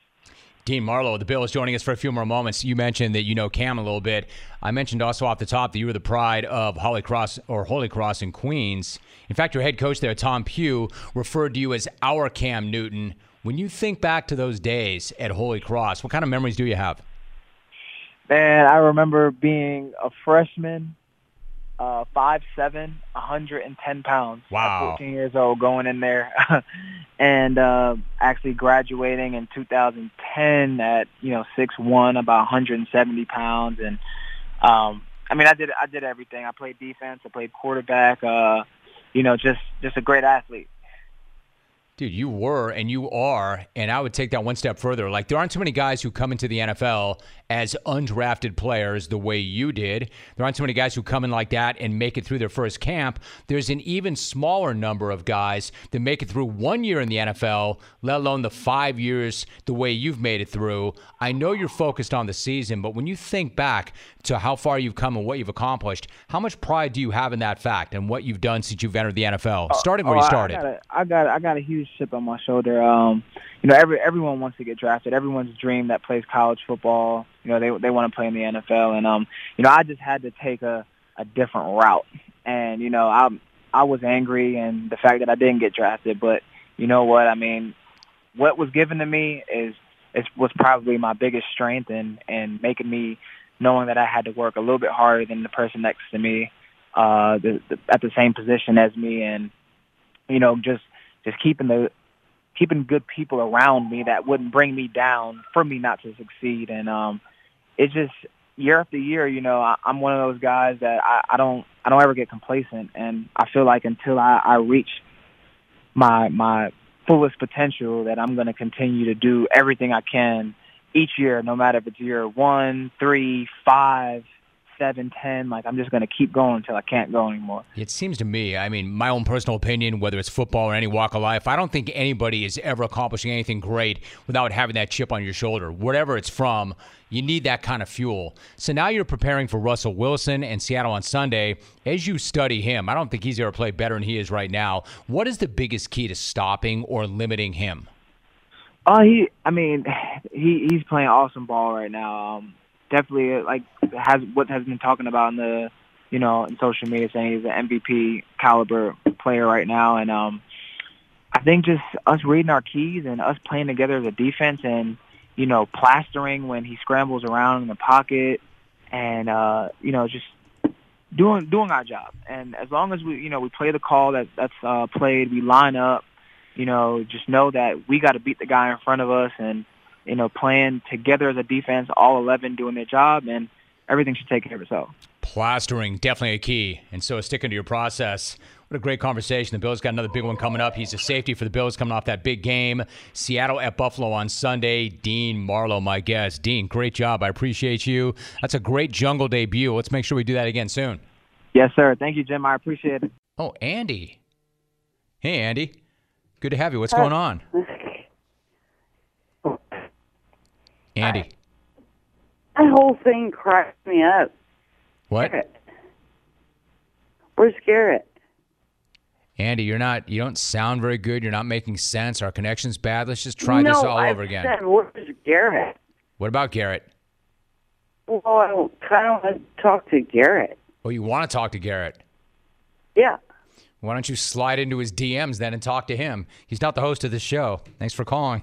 Dean Marlowe, the Bill, is joining us for a few more moments. You mentioned that you know Cam a little bit. I mentioned also off the top that you were the pride of Holy Cross or Holy Cross in Queens. In fact, your head coach there, Tom Pugh, referred to you as our Cam Newton. When you think back to those days at Holy Cross, what kind of memories do you have? Man, I remember being a freshman, uh, five seven, one hundred ten pounds. Wow. At fourteen years old, going in there. And uh, actually graduating in two thousand ten at, you know, six one, about one hundred seventy pounds. And, um, I mean, I did I did everything. I played defense. I played quarterback. Uh, you know, just, just a great athlete. Dude, you were and you are, and I would take that one step further. Like, there aren't too many guys who come into the N F L as undrafted players the way you did. There aren't too many guys who come in like that and make it through their first camp. There's an even smaller number of guys that make it through one year in the N F L, let alone the five years the way you've made it through. I know you're focused on the season, but when you think back to how far you've come and what you've accomplished, how much pride do you have in that fact and what you've done since you've entered the N F L, starting where oh, you started? I got, a, I got I got a huge chip on my shoulder. Um, you know, every everyone wants to get drafted. Everyone's dream that plays college football, you know, they they want to play in the N F L. And um, you know, I just had to take a, a different route. And you know, I I was angry and the fact that I didn't get drafted. But you know what? I mean, what was given to me is is was probably my biggest strength, and and making me knowing that I had to work a little bit harder than the person next to me, uh, the, the, at the same position as me, and you know, just just keeping the keeping good people around me that wouldn't bring me down for me not to succeed. And um, it's just year after year, you know, I, I'm one of those guys that I, I don't I don't ever get complacent, and I feel like until I, I reach my my fullest potential, that I'm going to continue to do everything I can each year, no matter if it's year one, three, five, seven, ten. Like, I'm just going to keep going until I can't go anymore. It seems to me, I mean, my own personal opinion, whether it's football or any walk of life, I don't think anybody is ever accomplishing anything great without having that chip on your shoulder. Whatever it's from, you need that kind of fuel. So now you're preparing for Russell Wilson and Seattle on Sunday. As you study him, I don't think he's ever played better than he is right now. What is the biggest key to stopping or limiting him? Oh, uh, he, I mean, he he's playing awesome ball right now. Um, definitely, like, has what has been talking about in the, you know, in social media, saying he's an M V P caliber player right now. And um, I think just us reading our keys and us playing together as a defense, and, you know, plastering when he scrambles around in the pocket, and uh, you know, just doing doing our job. And as long as we, you know, we play the call that that's uh, played, we line up. You know, just know that we got to beat the guy in front of us, and, you know, playing together as a defense, all eleven doing their job, and everything should take care of itself. Plastering, definitely a key, and so sticking to your process. What a great conversation. The Bills got another big one coming up. He's a safety for the Bills coming off that big game. Seattle at Buffalo on Sunday. Dean Marlowe, my guest. Dean, great job. I appreciate you. That's a great jungle debut. Let's make sure we do that again soon. Yes, sir. Thank you, Jim. I appreciate it. Oh, Andy. Hey, Andy. Good to have you. What's going on? Andy. That whole thing cracked me up. What? Garrett. Where's Garrett? Andy, you're not. You don't sound very good. You're not making sense. Our connection's bad. Let's just try no, this all I over again. Said, where's Garrett? What about Garrett? Well, I kind of want to talk to Garrett. Oh, you want to talk to Garrett? Yeah. Why don't you slide into his D Ms then and talk to him? He's not the host of this show. Thanks for calling.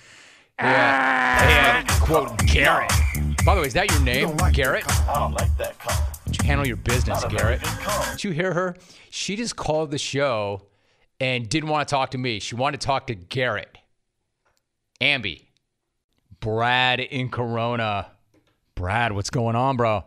Yeah. Hey, uh, quote, Garrett. By the way, is that your name, like Garrett? I don't like that call. Would you handle your business, Garrett? Did you hear her? She just called the show and didn't want to talk to me. She wanted to talk to Garrett. Amby. Brad in Corona. Brad, what's going on, bro?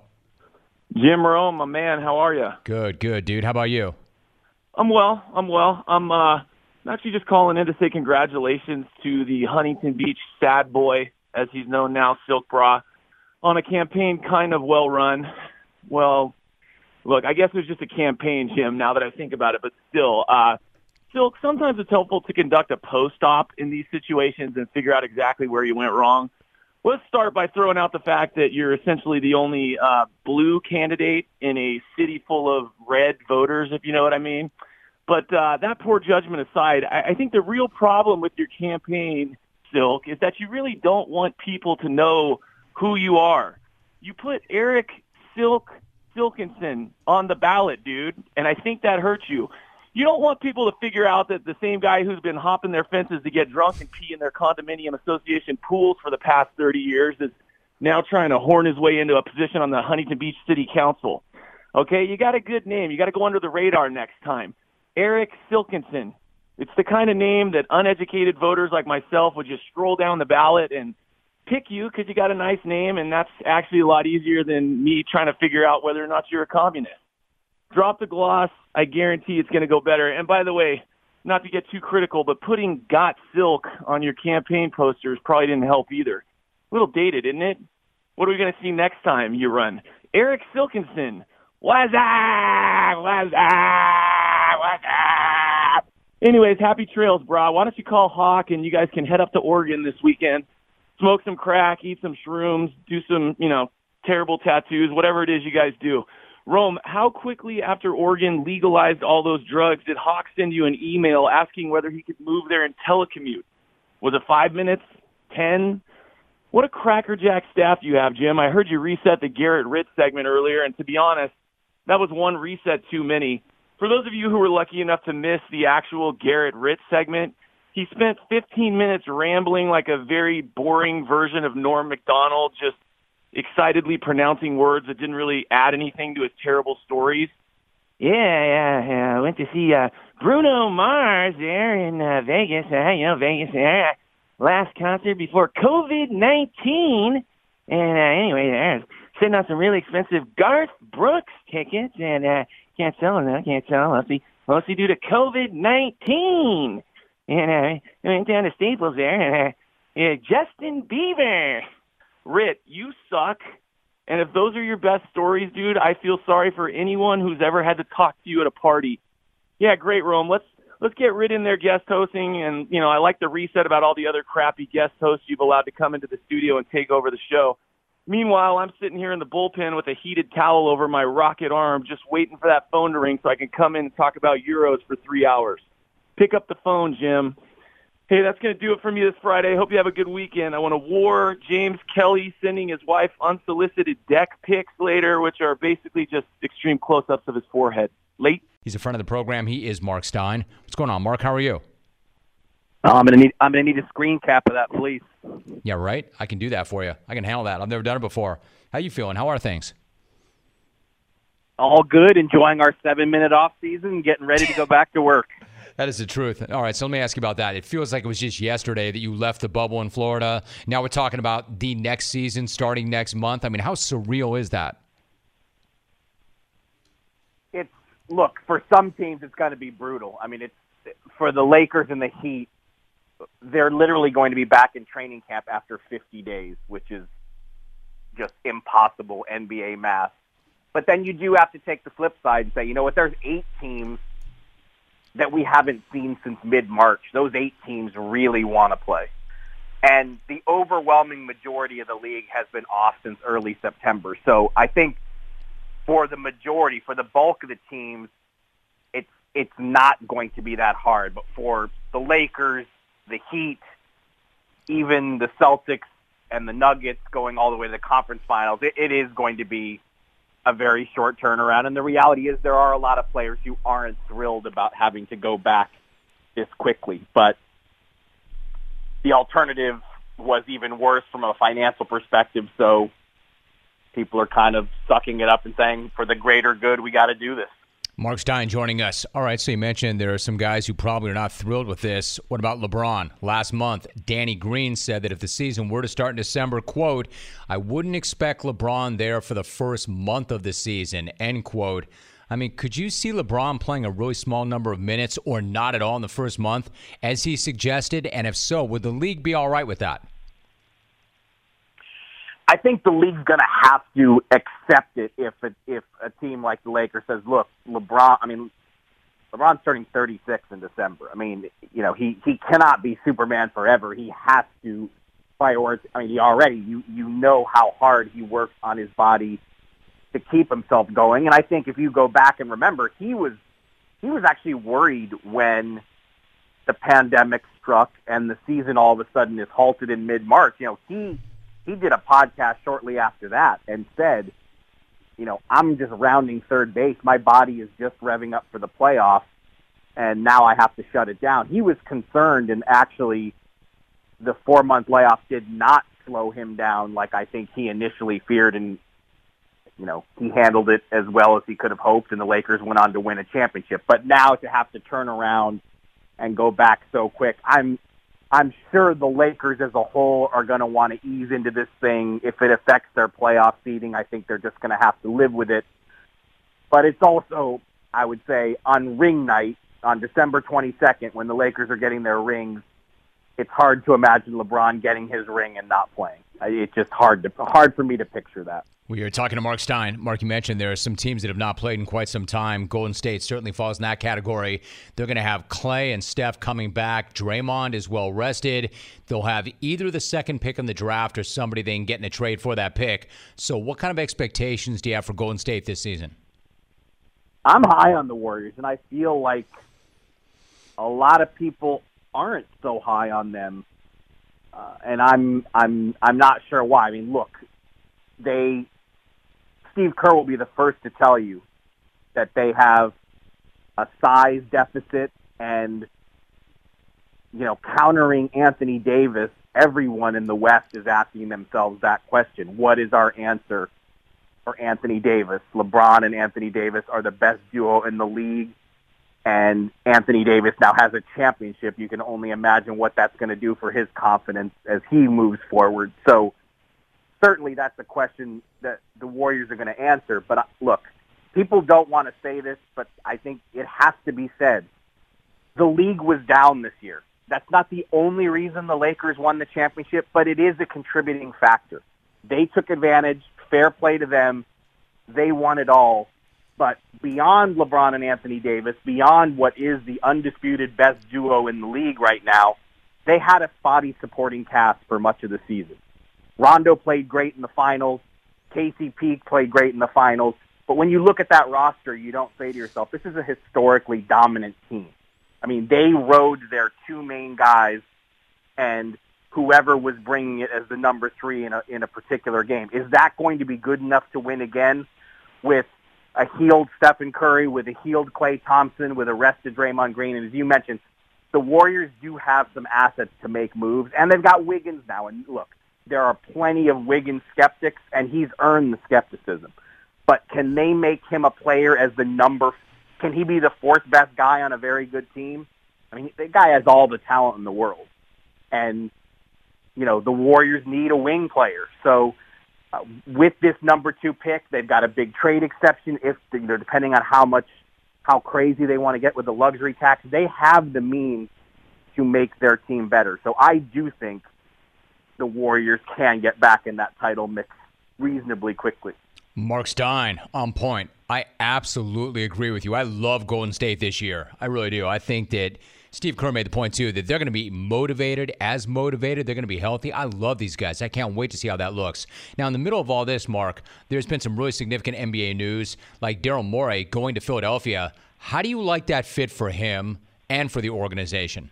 Jim Rome, my man, how are you? Good, good, dude. How about you? I'm well. I'm well. I'm uh, actually just calling in to say congratulations to the Huntington Beach sad boy, as he's known now, Silk Bra, on a campaign kind of well run. Well, look, I guess it was just a campaign, Jim, now that I think about it, but still, uh, Silk, sometimes it's helpful to conduct a post-op in these situations and figure out exactly where you went wrong. Let's start by throwing out the fact that you're essentially the only uh, blue candidate in a city full of red voters, if you know what I mean. But uh, that poor judgment aside, I, I think the real problem with your campaign, Silk, is that you really don't want people to know who you are. You put Eric Silk Silkinson on the ballot, dude, and I think that hurts you. You don't want people to figure out that the same guy who's been hopping their fences to get drunk and pee in their condominium association pools for the past thirty years is now trying to horn his way into a position on the Huntington Beach City Council. Okay, you got a good name. You got to go under the radar next time. Eric Silkinson. It's the kind of name that uneducated voters like myself would just stroll down the ballot and pick you because you got a nice name, and that's actually a lot easier than me trying to figure out whether or not you're a communist. Drop the gloss. I guarantee it's going to go better. And by the way, not to get too critical, but putting Got Silk on your campaign posters probably didn't help either. A little dated, isn't it? What are we going to see next time you run? Eric Silkinson. What's up? What's up? What's up? Anyways, happy trails, brah. Why don't you call Hawk and you guys can head up to Oregon this weekend, smoke some crack, eat some shrooms, do some, you know, terrible tattoos, whatever it is you guys do. Rome, how quickly after Oregon legalized all those drugs did Hawk send you an email asking whether he could move there and telecommute? Was it five minutes? Ten? What a crackerjack staff you have, Jim. I heard you reset the Garrett Ritz segment earlier, and to be honest, that was one reset too many. For those of you who were lucky enough to miss the actual Garrett Ritz segment, he spent fifteen minutes rambling like a very boring version of Norm Macdonald, just excitedly pronouncing words that didn't really add anything to his terrible stories. Yeah, yeah, yeah. I went to see uh, Bruno Mars there in uh, Vegas. Uh, you know, Vegas. Uh, last concert before COVID nineteen. And uh, anyway, I was sitting on some really expensive Garth Brooks tickets, and uh, can't sell them now. Can't sell them. Mostly, mostly due to COVID nineteen. And uh, I went down to Staples there, and uh, uh, Justin Bieber. Rit, you suck. And if those are your best stories, dude, I feel sorry for anyone who's ever had to talk to you at a party. Yeah, great, Rome. Let's let's get Rit in there guest hosting. And, you know, I like the reset about all the other crappy guest hosts you've allowed to come into the studio and take over the show. Meanwhile, I'm sitting here in the bullpen with a heated towel over my rocket arm, just waiting for that phone to ring so I can come in and talk about Euros for three hours. Pick up the phone, Jim. Hey, that's going to do it for me this Friday. Hope you have a good weekend. I want to war James Kelly sending his wife unsolicited deck pics later, which are basically just extreme close-ups of his forehead. Late. He's a friend of the program. He is Mark Stein. What's going on, Mark? How are you? Oh, I'm gonna need I'm gonna need a screen cap of that, please. Yeah, right. I can do that for you. I can handle that. I've never done it before. How you feeling? How are things? All good. Enjoying our seven minute off season. Getting ready to go back to work. That is the truth. All right, so let me ask you about that. It feels like it was just yesterday that you left the bubble in Florida. Now we're talking about the next season starting next month. I mean, how surreal is that? It's look, for some teams it's going to be brutal. I mean, it's for the Lakers and the Heat. They're literally going to be back in training camp after fifty days, which is just impossible N B A math. But then you do have to take the flip side and say, you know what, there's eight teams that we haven't seen since mid-March. Those eight teams really want to play. And the overwhelming majority of the league has been off since early September. So I think for the majority, for the bulk of the teams, it's it's not going to be that hard. But for the Lakers, the Heat, even the Celtics and the Nuggets going all the way to the conference finals, it, it is going to be a very short turnaround. And the reality is there are a lot of players who aren't thrilled about having to go back this quickly. But the alternative was even worse from a financial perspective. So people are kind of sucking it up and saying, for the greater good, we got to do this. Mark Stein joining us. All right, so you mentioned there are some guys who probably are not thrilled with this. What about LeBron? Last month, Danny Green said that if the season were to start in December, quote, I wouldn't expect LeBron there for the first month of the season, end quote. I mean, could you see LeBron playing a really small number of minutes or not at all in the first month, as he suggested? And if so, would the league be all right with that? I think the league's going to have to accept it if a, if a team like the Lakers says, look, LeBron, I mean, LeBron's turning thirty-six in December. I mean, you know, he, he cannot be Superman forever. He has to prioritize. I mean, he already, you, you know how hard he works on his body to keep himself going. And I think if you go back and remember, he was, he was actually worried when the pandemic struck and the season all of a sudden is halted in mid-March. You know, he, He did a podcast shortly after that and said, you know, I'm just rounding third base. My body is just revving up for the playoffs, and now I have to shut it down. He was concerned, and actually the four-month layoff did not slow him down like I think he initially feared, and, you know, he handled it as well as he could have hoped, and the Lakers went on to win a championship. But now to have to turn around and go back so quick, I'm I'm sure the Lakers as a whole are going to want to ease into this thing. If it affects their playoff seeding, I think they're just going to have to live with it. But it's also, I would say, on ring night, on December twenty-second, when the Lakers are getting their rings, it's hard to imagine LeBron getting his ring and not playing. It's just hard to hard for me to picture that. We are talking to Mark Stein. Mark, you mentioned there are some teams that have not played in quite some time. Golden State certainly falls in that category. They're going to have Clay and Steph coming back. Draymond is well rested. They'll have either the second pick in the draft or somebody they can get in a trade for that pick. So what kind of expectations do you have for Golden State this season? I'm high on the Warriors, and I feel like a lot of people aren't so high on them. Uh, and I'm I'm I'm not sure why. I mean, look, they Steve Kerr will be the first to tell you that they have a size deficit, and you know, countering Anthony Davis, everyone in the West is asking themselves that question: what is our answer for Anthony Davis? LeBron and Anthony Davis are the best duo in the league. And Anthony Davis now has a championship. You can only imagine what that's going to do for his confidence as he moves forward. So certainly that's a question that the Warriors are going to answer. But uh, look, people don't want to say this, but I think it has to be said. The league was down this year. That's not the only reason the Lakers won the championship, but it is a contributing factor. They took advantage, fair play to them. They won it all. But beyond LeBron and Anthony Davis, beyond what is the undisputed best duo in the league right now, they had a spotty supporting cast for much of the season. Rondo played great in the finals. K C P played great in the finals. But when you look at that roster, you don't say to yourself, this is a historically dominant team. I mean, they rode their two main guys and whoever was bringing it as the number three in a, in a particular game. Is that going to be good enough to win again with a healed Stephen Curry, with a healed Klay Thompson, with a rested Draymond Green? And as you mentioned, the Warriors do have some assets to make moves, and they've got Wiggins now. And look, there are plenty of Wiggins skeptics, and he's earned the skepticism. But can they make him a player as the number? Can he be the fourth best guy on a very good team? I mean, the guy has all the talent in the world. And, you know, the Warriors need a wing player. So uh, with this number two pick, they've got a big trade exception if, you know, depending on how much, how crazy they want to get with the luxury tax. They have the means to make their team better. So I do think the Warriors can get back in that title mix reasonably quickly. Mark Stein, on point. I absolutely agree with you. I love Golden State this year. I really do. I think that Steve Kerr made the point, too, that they're going to be motivated, as motivated. They're going to be healthy. I love these guys. I can't wait to see how that looks. Now, in the middle of all this, Mark, there's been some really significant N B A news, like Daryl Morey going to Philadelphia. How do you like that fit for him and for the organization?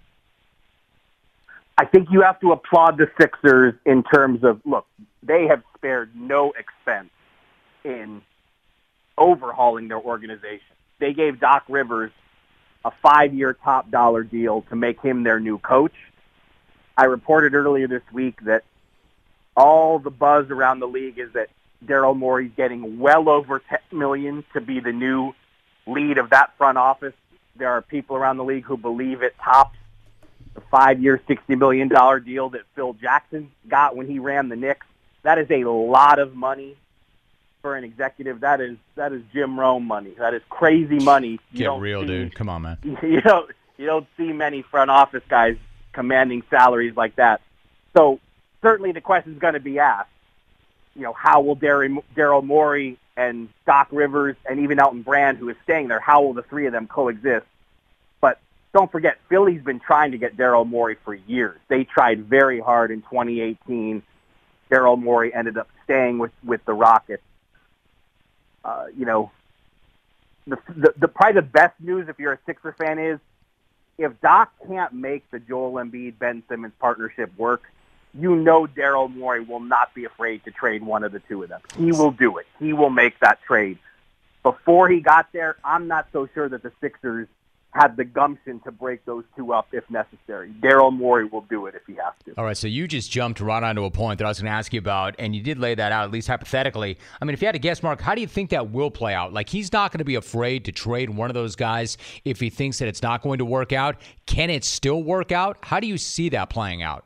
I think you have to applaud the Sixers in terms of, look, they have spared no expense in overhauling their organization. They gave Doc Rivers a five-year top dollar deal to make him their new coach. I reported earlier this week that all the buzz around the league is that Daryl Morey's getting well over ten million dollars to be the new lead of that front office. There are people around the league who believe it tops the five-year, sixty million dollars deal that Phil Jackson got when he ran the Knicks. That is a lot of money for an executive. That is that is Jim Rome money. That is crazy money. You Get don't real, see, dude. Come on, man. You don't you don't see many front office guys commanding salaries like that. So certainly the question is going to be asked. You know, how will Daryl Morey and Doc Rivers and even Elton Brand, who is staying there, how will the three of them coexist? But don't forget, Philly's been trying to get Daryl Morey for years. They tried very hard in twenty eighteen. Daryl Morey ended up staying with, with the Rockets. Uh, you know, the, the, the probably the best news if you're a Sixer fan is if Doc can't make the Joel Embiid, Ben Simmons partnership work, you know Daryl Morey will not be afraid to trade one of the two of them. He will do it. He will make that trade. Before he got there, I'm not so sure that the Sixers had the gumption to break those two up if necessary. Daryl Morey will do it if he has to. All right, so you just jumped right onto a point that I was going to ask you about, and you did lay that out, at least hypothetically. I mean, if you had to guess, Mark, how do you think that will play out? Like, he's not going to be afraid to trade one of those guys if he thinks that it's not going to work out. Can it still work out? How do you see that playing out?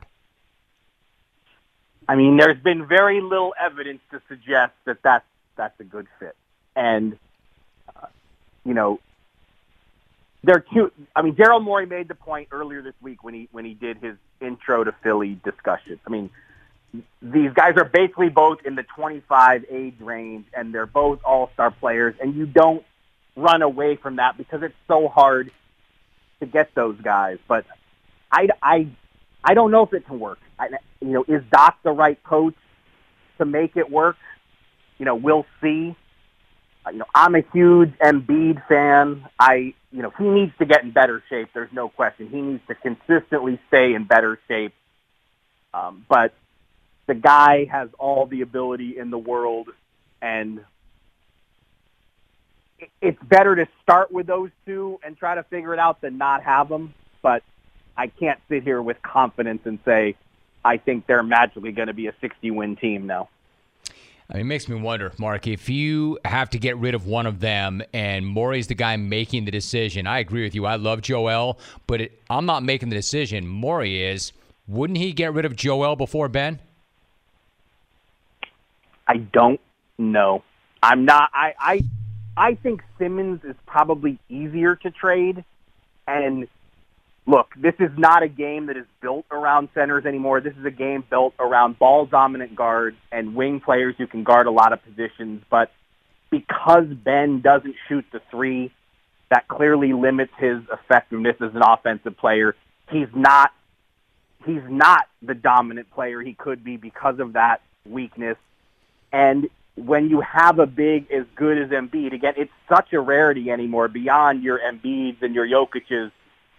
I mean, there's been very little evidence to suggest that that's, that's a good fit. And, uh, you know, They're cute. I mean, Daryl Morey made the point earlier this week when he when he did his intro to Philly discussion. I mean, these guys are basically both in the twenty-five age range, and they're both all-star players, and you don't run away from that because it's so hard to get those guys. But I, I, I don't know if it can work. I, you know, is Doc the right coach to make it work? You know, we'll see. You know, I'm a huge Embiid fan. I, you know, he needs to get in better shape. There's no question. He needs to consistently stay in better shape. Um, but the guy has all the ability in the world, and it's better to start with those two and try to figure it out than not have them. But I can't sit here with confidence and say I think they're magically going to be a sixty-win team now. I mean, it makes me wonder, Mark, if you have to get rid of one of them and Morey's the guy making the decision. I agree with you. I love Joel, but it, I'm not making the decision. Morey is. Wouldn't he get rid of Joel before Ben? I don't know. I'm not. I, I, I think Simmons is probably easier to trade. And look, this is not a game that is built around centers anymore. This is a game built around ball-dominant guards and wing players who can guard a lot of positions. But because Ben doesn't shoot the three, that clearly limits his effectiveness as an offensive player. He's not he's not the dominant player he could be because of that weakness. And when you have a big as good as Embiid, again, it's such a rarity anymore beyond your Embiids and your Jokic's.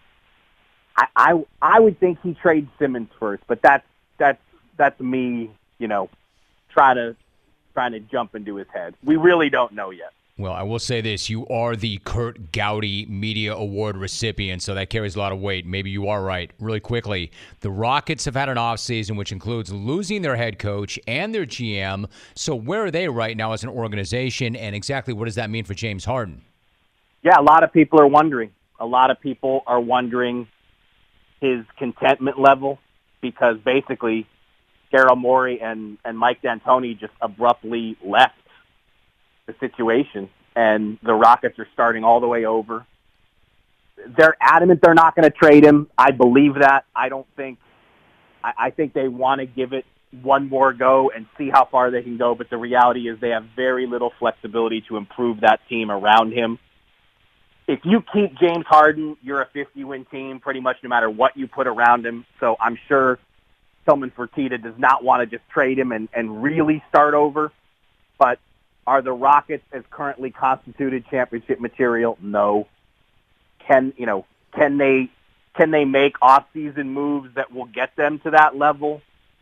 I, I I would think he trades Simmons first, but that's that's that's me, you know, trying to trying to jump into his head. We really don't know yet. Well, I will say this. You are the Kurt Gowdy Media Award recipient, so that carries a lot of weight. Maybe you are right. Really quickly, the Rockets have had an offseason which includes losing their head coach and their G M. So where are they right now as an organization, and exactly what does that mean for James Harden? Yeah, a lot of people are wondering. A lot of people are wondering his contentment level because basically Daryl Morey and, and Mike D'Antoni just abruptly left the situation, and the Rockets are starting all the way over. They're adamant they're not going to trade him. I believe that. I don't think I, I think they want to give it one more go and see how far they can go, but the reality is they have very little flexibility to improve that team around him. If you keep James Harden, you're a fifty-win team pretty much no matter what you put around him. So I'm sure Tillman Fertitta does not want to just trade him and, and really start over, but are the Rockets as currently constituted championship material? No. Can you know? Can they can they make off-season moves that will get them to that level?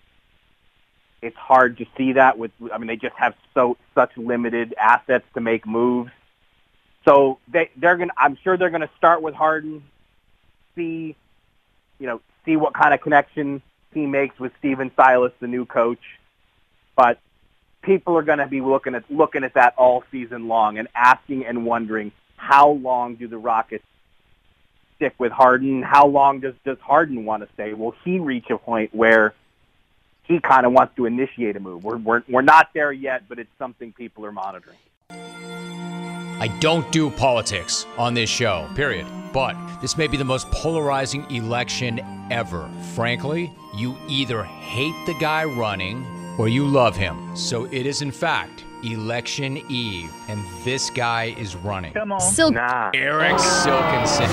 It's hard to see that. With I mean, they just have so such limited assets to make moves. So they they're gonna. I'm sure they're gonna start with Harden. See, you know, see what kind of connection he makes with Steven Silas, the new coach, but people are going to be looking at looking at that all season long and asking and wondering, how long do the Rockets stick with Harden? How long does, does Harden want to stay? Will he reach a point where he kind of wants to initiate a move? We're, we're, we're not there yet, but it's something people are monitoring. I don't do politics on this show, period. But this may be the most polarizing election ever. Frankly, you either hate the guy running or you love him. So it is, in fact, election eve, and this guy is running. Come on. Sil- nah. Eric Silkenson.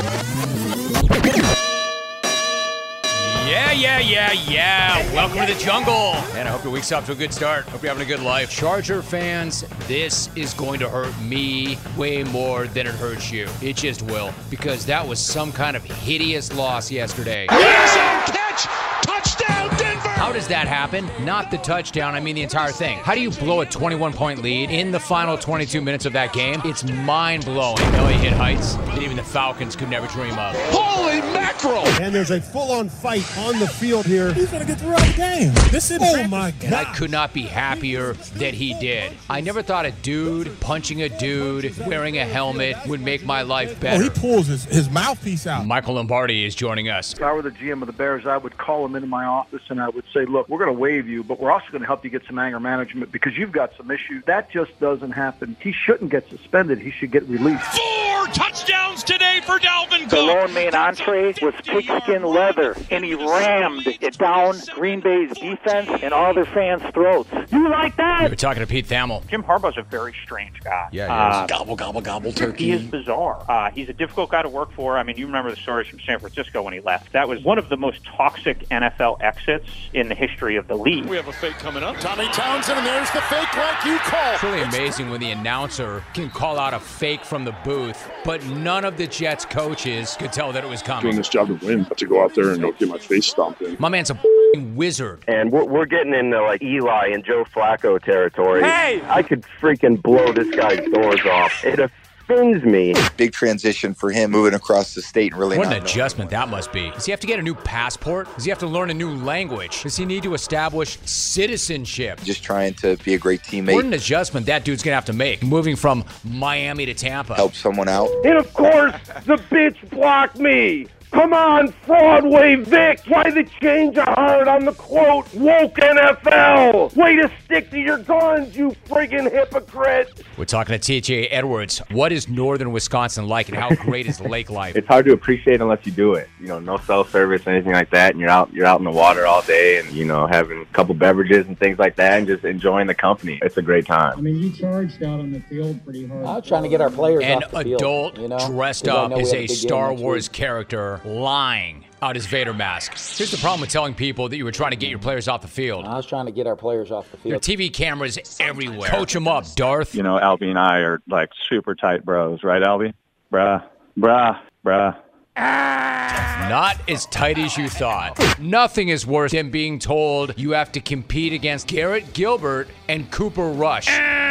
Yeah, yeah, yeah, yeah. Welcome to the jungle. And I hope your week's off to a good start. Hope you're having a good life. Charger fans, this is going to hurt me way more than it hurts you. It just will, because that was some kind of hideous loss yesterday. Yes, catch! Touchdown, Denver! How does that happen? Not the touchdown, I mean the entire thing. How do you blow a twenty-one point lead in the final twenty-two minutes of that game? It's mind-blowing. L A hit heights that even the Falcons could never dream of. Holy mackerel! And there's a full-on fight on the field here. He's going to get throughout the game. This is, oh my God. And I could not be happier that he did. I never thought a dude punching a dude wearing a helmet would make my life better. Oh, he pulls his, his mouthpiece out. Michael Lombardi is joining us. If I were the G M of the Bears, I would call him into my office and I would say, look, we're going to waive you, but we're also going to help you get some anger management because you've got some issues. That just doesn't happen. He shouldn't get suspended. He should get released. Four touchdowns today for Dalvin Cook. The lone main entree was pigskin leather, and he rammed it down Green Bay's defense and all their fans' throats. You like that? We were talking to Pete Thamel. Jim Harbaugh's a very strange guy. Yeah, he uh, is. Gobble, gobble, gobble, turkey. He is bizarre. Uh, he's a difficult guy to work for. I mean, you remember the stories from San Francisco when he left. That was one of the most toxic N F L exits in the history of the league. We have a fake coming up. Tommy Townsend, and there's the fake like you call. It's really amazing when the announcer can call out a fake from the booth, but none of the Jets coaches could tell that it was coming. Doing this job to win, to go out there and go get my face stomped in. My man's a wizard. And we're, we're getting into like Eli and Joe Flacco territory. Hey! I could freaking blow this guy's doors off. It offends me. Big transition for him moving across the state and really What not an adjustment that must be. Does he have to get a new passport? Does he have to learn a new language? Does he need to establish citizenship? Just trying to be a great teammate. What an adjustment that dude's going to have to make, moving from Miami to Tampa. Help someone out. And of course, the bitch blocked me. Come on, Broadway Vic. Why the change of heart on the quote, woke N F L? Way to stick to your guns, you friggin' hypocrite. We're talking to T J Edwards. What is northern Wisconsin like, and how great is lake life? It's hard to appreciate unless you do it. You know, no cell service, anything like that, and you're out you're out in the water all day and, you know, having a couple beverages and things like that and just enjoying the company. It's a great time. I mean, you charged out on the field pretty hard. I was trying to get our players An off the field. adult you know? dressed 'Cause I up know we as have a big game Star next Wars week. character lying out his Vader mask. Here's the problem with telling people that you were trying to get your players off the field. I was trying to get our players off the Your field. T V cameras everywhere. Coach them up, Darth. You know, Albie and I are like super tight bros, right, Albie? Bruh, bruh, bruh. Not as tight as you thought. Nothing is worse than being told you have to compete against Garrett Gilbert and Cooper Rush.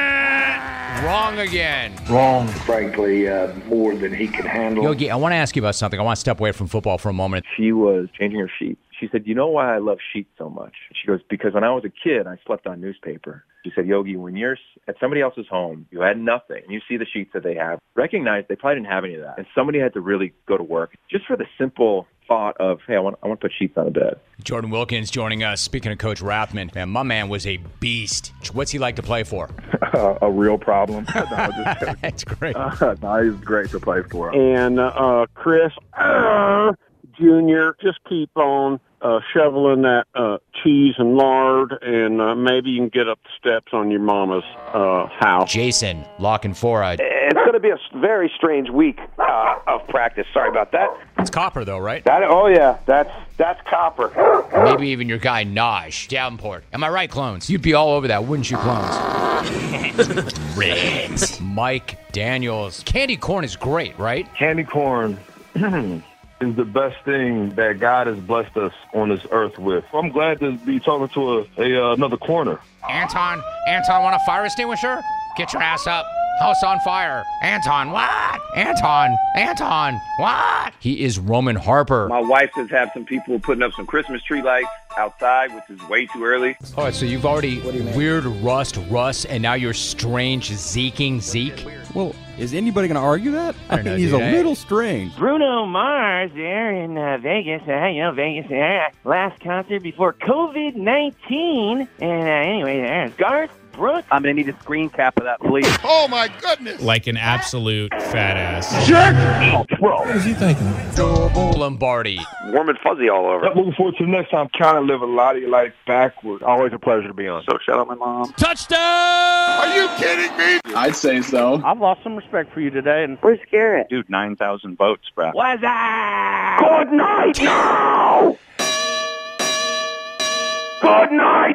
Wrong again. Wrong, frankly, uh, more than he can handle. Yogi, I want to ask you about something. I want to step away from football for a moment. She was changing her sheets. She said, you know why I love sheets so much? She goes, because when I was a kid, I slept on newspaper. She said, Yogi, when you're at somebody else's home, you had nothing, and you see the sheets that they have, recognize they probably didn't have any of that. And somebody had to really go to work just for the simple thought of, hey, I want, I want to put sheets on the bed. Jordan Wilkins joining us. Speaking of Coach Rathman, man, my man was a beast. What's he like to play for? Uh, a real problem. no, just That's great. Uh, no, he's great to play for. And uh, Chris uh, Junior, just keep on uh, shoveling that uh, cheese and lard, and uh, maybe you can get up the steps on your mama's uh, house. Jason, locking for a... It's going to be a very strange week uh, of practice. Sorry about that. It's Copper, though, right? That, oh, yeah. That's that's Copper. Maybe even your guy, Naj Davenport. Am I right, clones? You'd be all over that, wouldn't you, clones? Ritz. Mike Daniels. Candy corn is great, right? Candy corn is the best thing that God has blessed us on this earth with. I'm glad to be talking to a, a uh, another corner. Anton, Anton, want a fire extinguisher? Get your ass up. House on fire. Anton, what? Anton, Anton, what? He is Roman Harper. My wife has had some people putting up some Christmas tree lights outside, which is way too early. All right, so you've already weird Rust Russ, and now you're strange Zeking Zeke. Well, is anybody going to argue that? I don't know, He's dude. a little strange. Bruno Mars there in uh, Vegas. Uh, you know, Vegas. Uh, last concert before COVID nineteen. And uh, anyway, there's Garth Brooks. I'm going to need a screen cap of that, please. Oh, my goodness. Like an absolute fat ass. Jerk! What is he thinking? Lombardi. Warm and fuzzy all over. I'm looking forward to the next time. Kind of live a lot of your life backwards. Always a pleasure to be on. So shout out my mom. Touchdown! Are you kidding me? I'd say so. I've lost some respect for you today. And Where's Garrett? Dude, nine thousand votes, bro. What's that? Good night! No! Good night!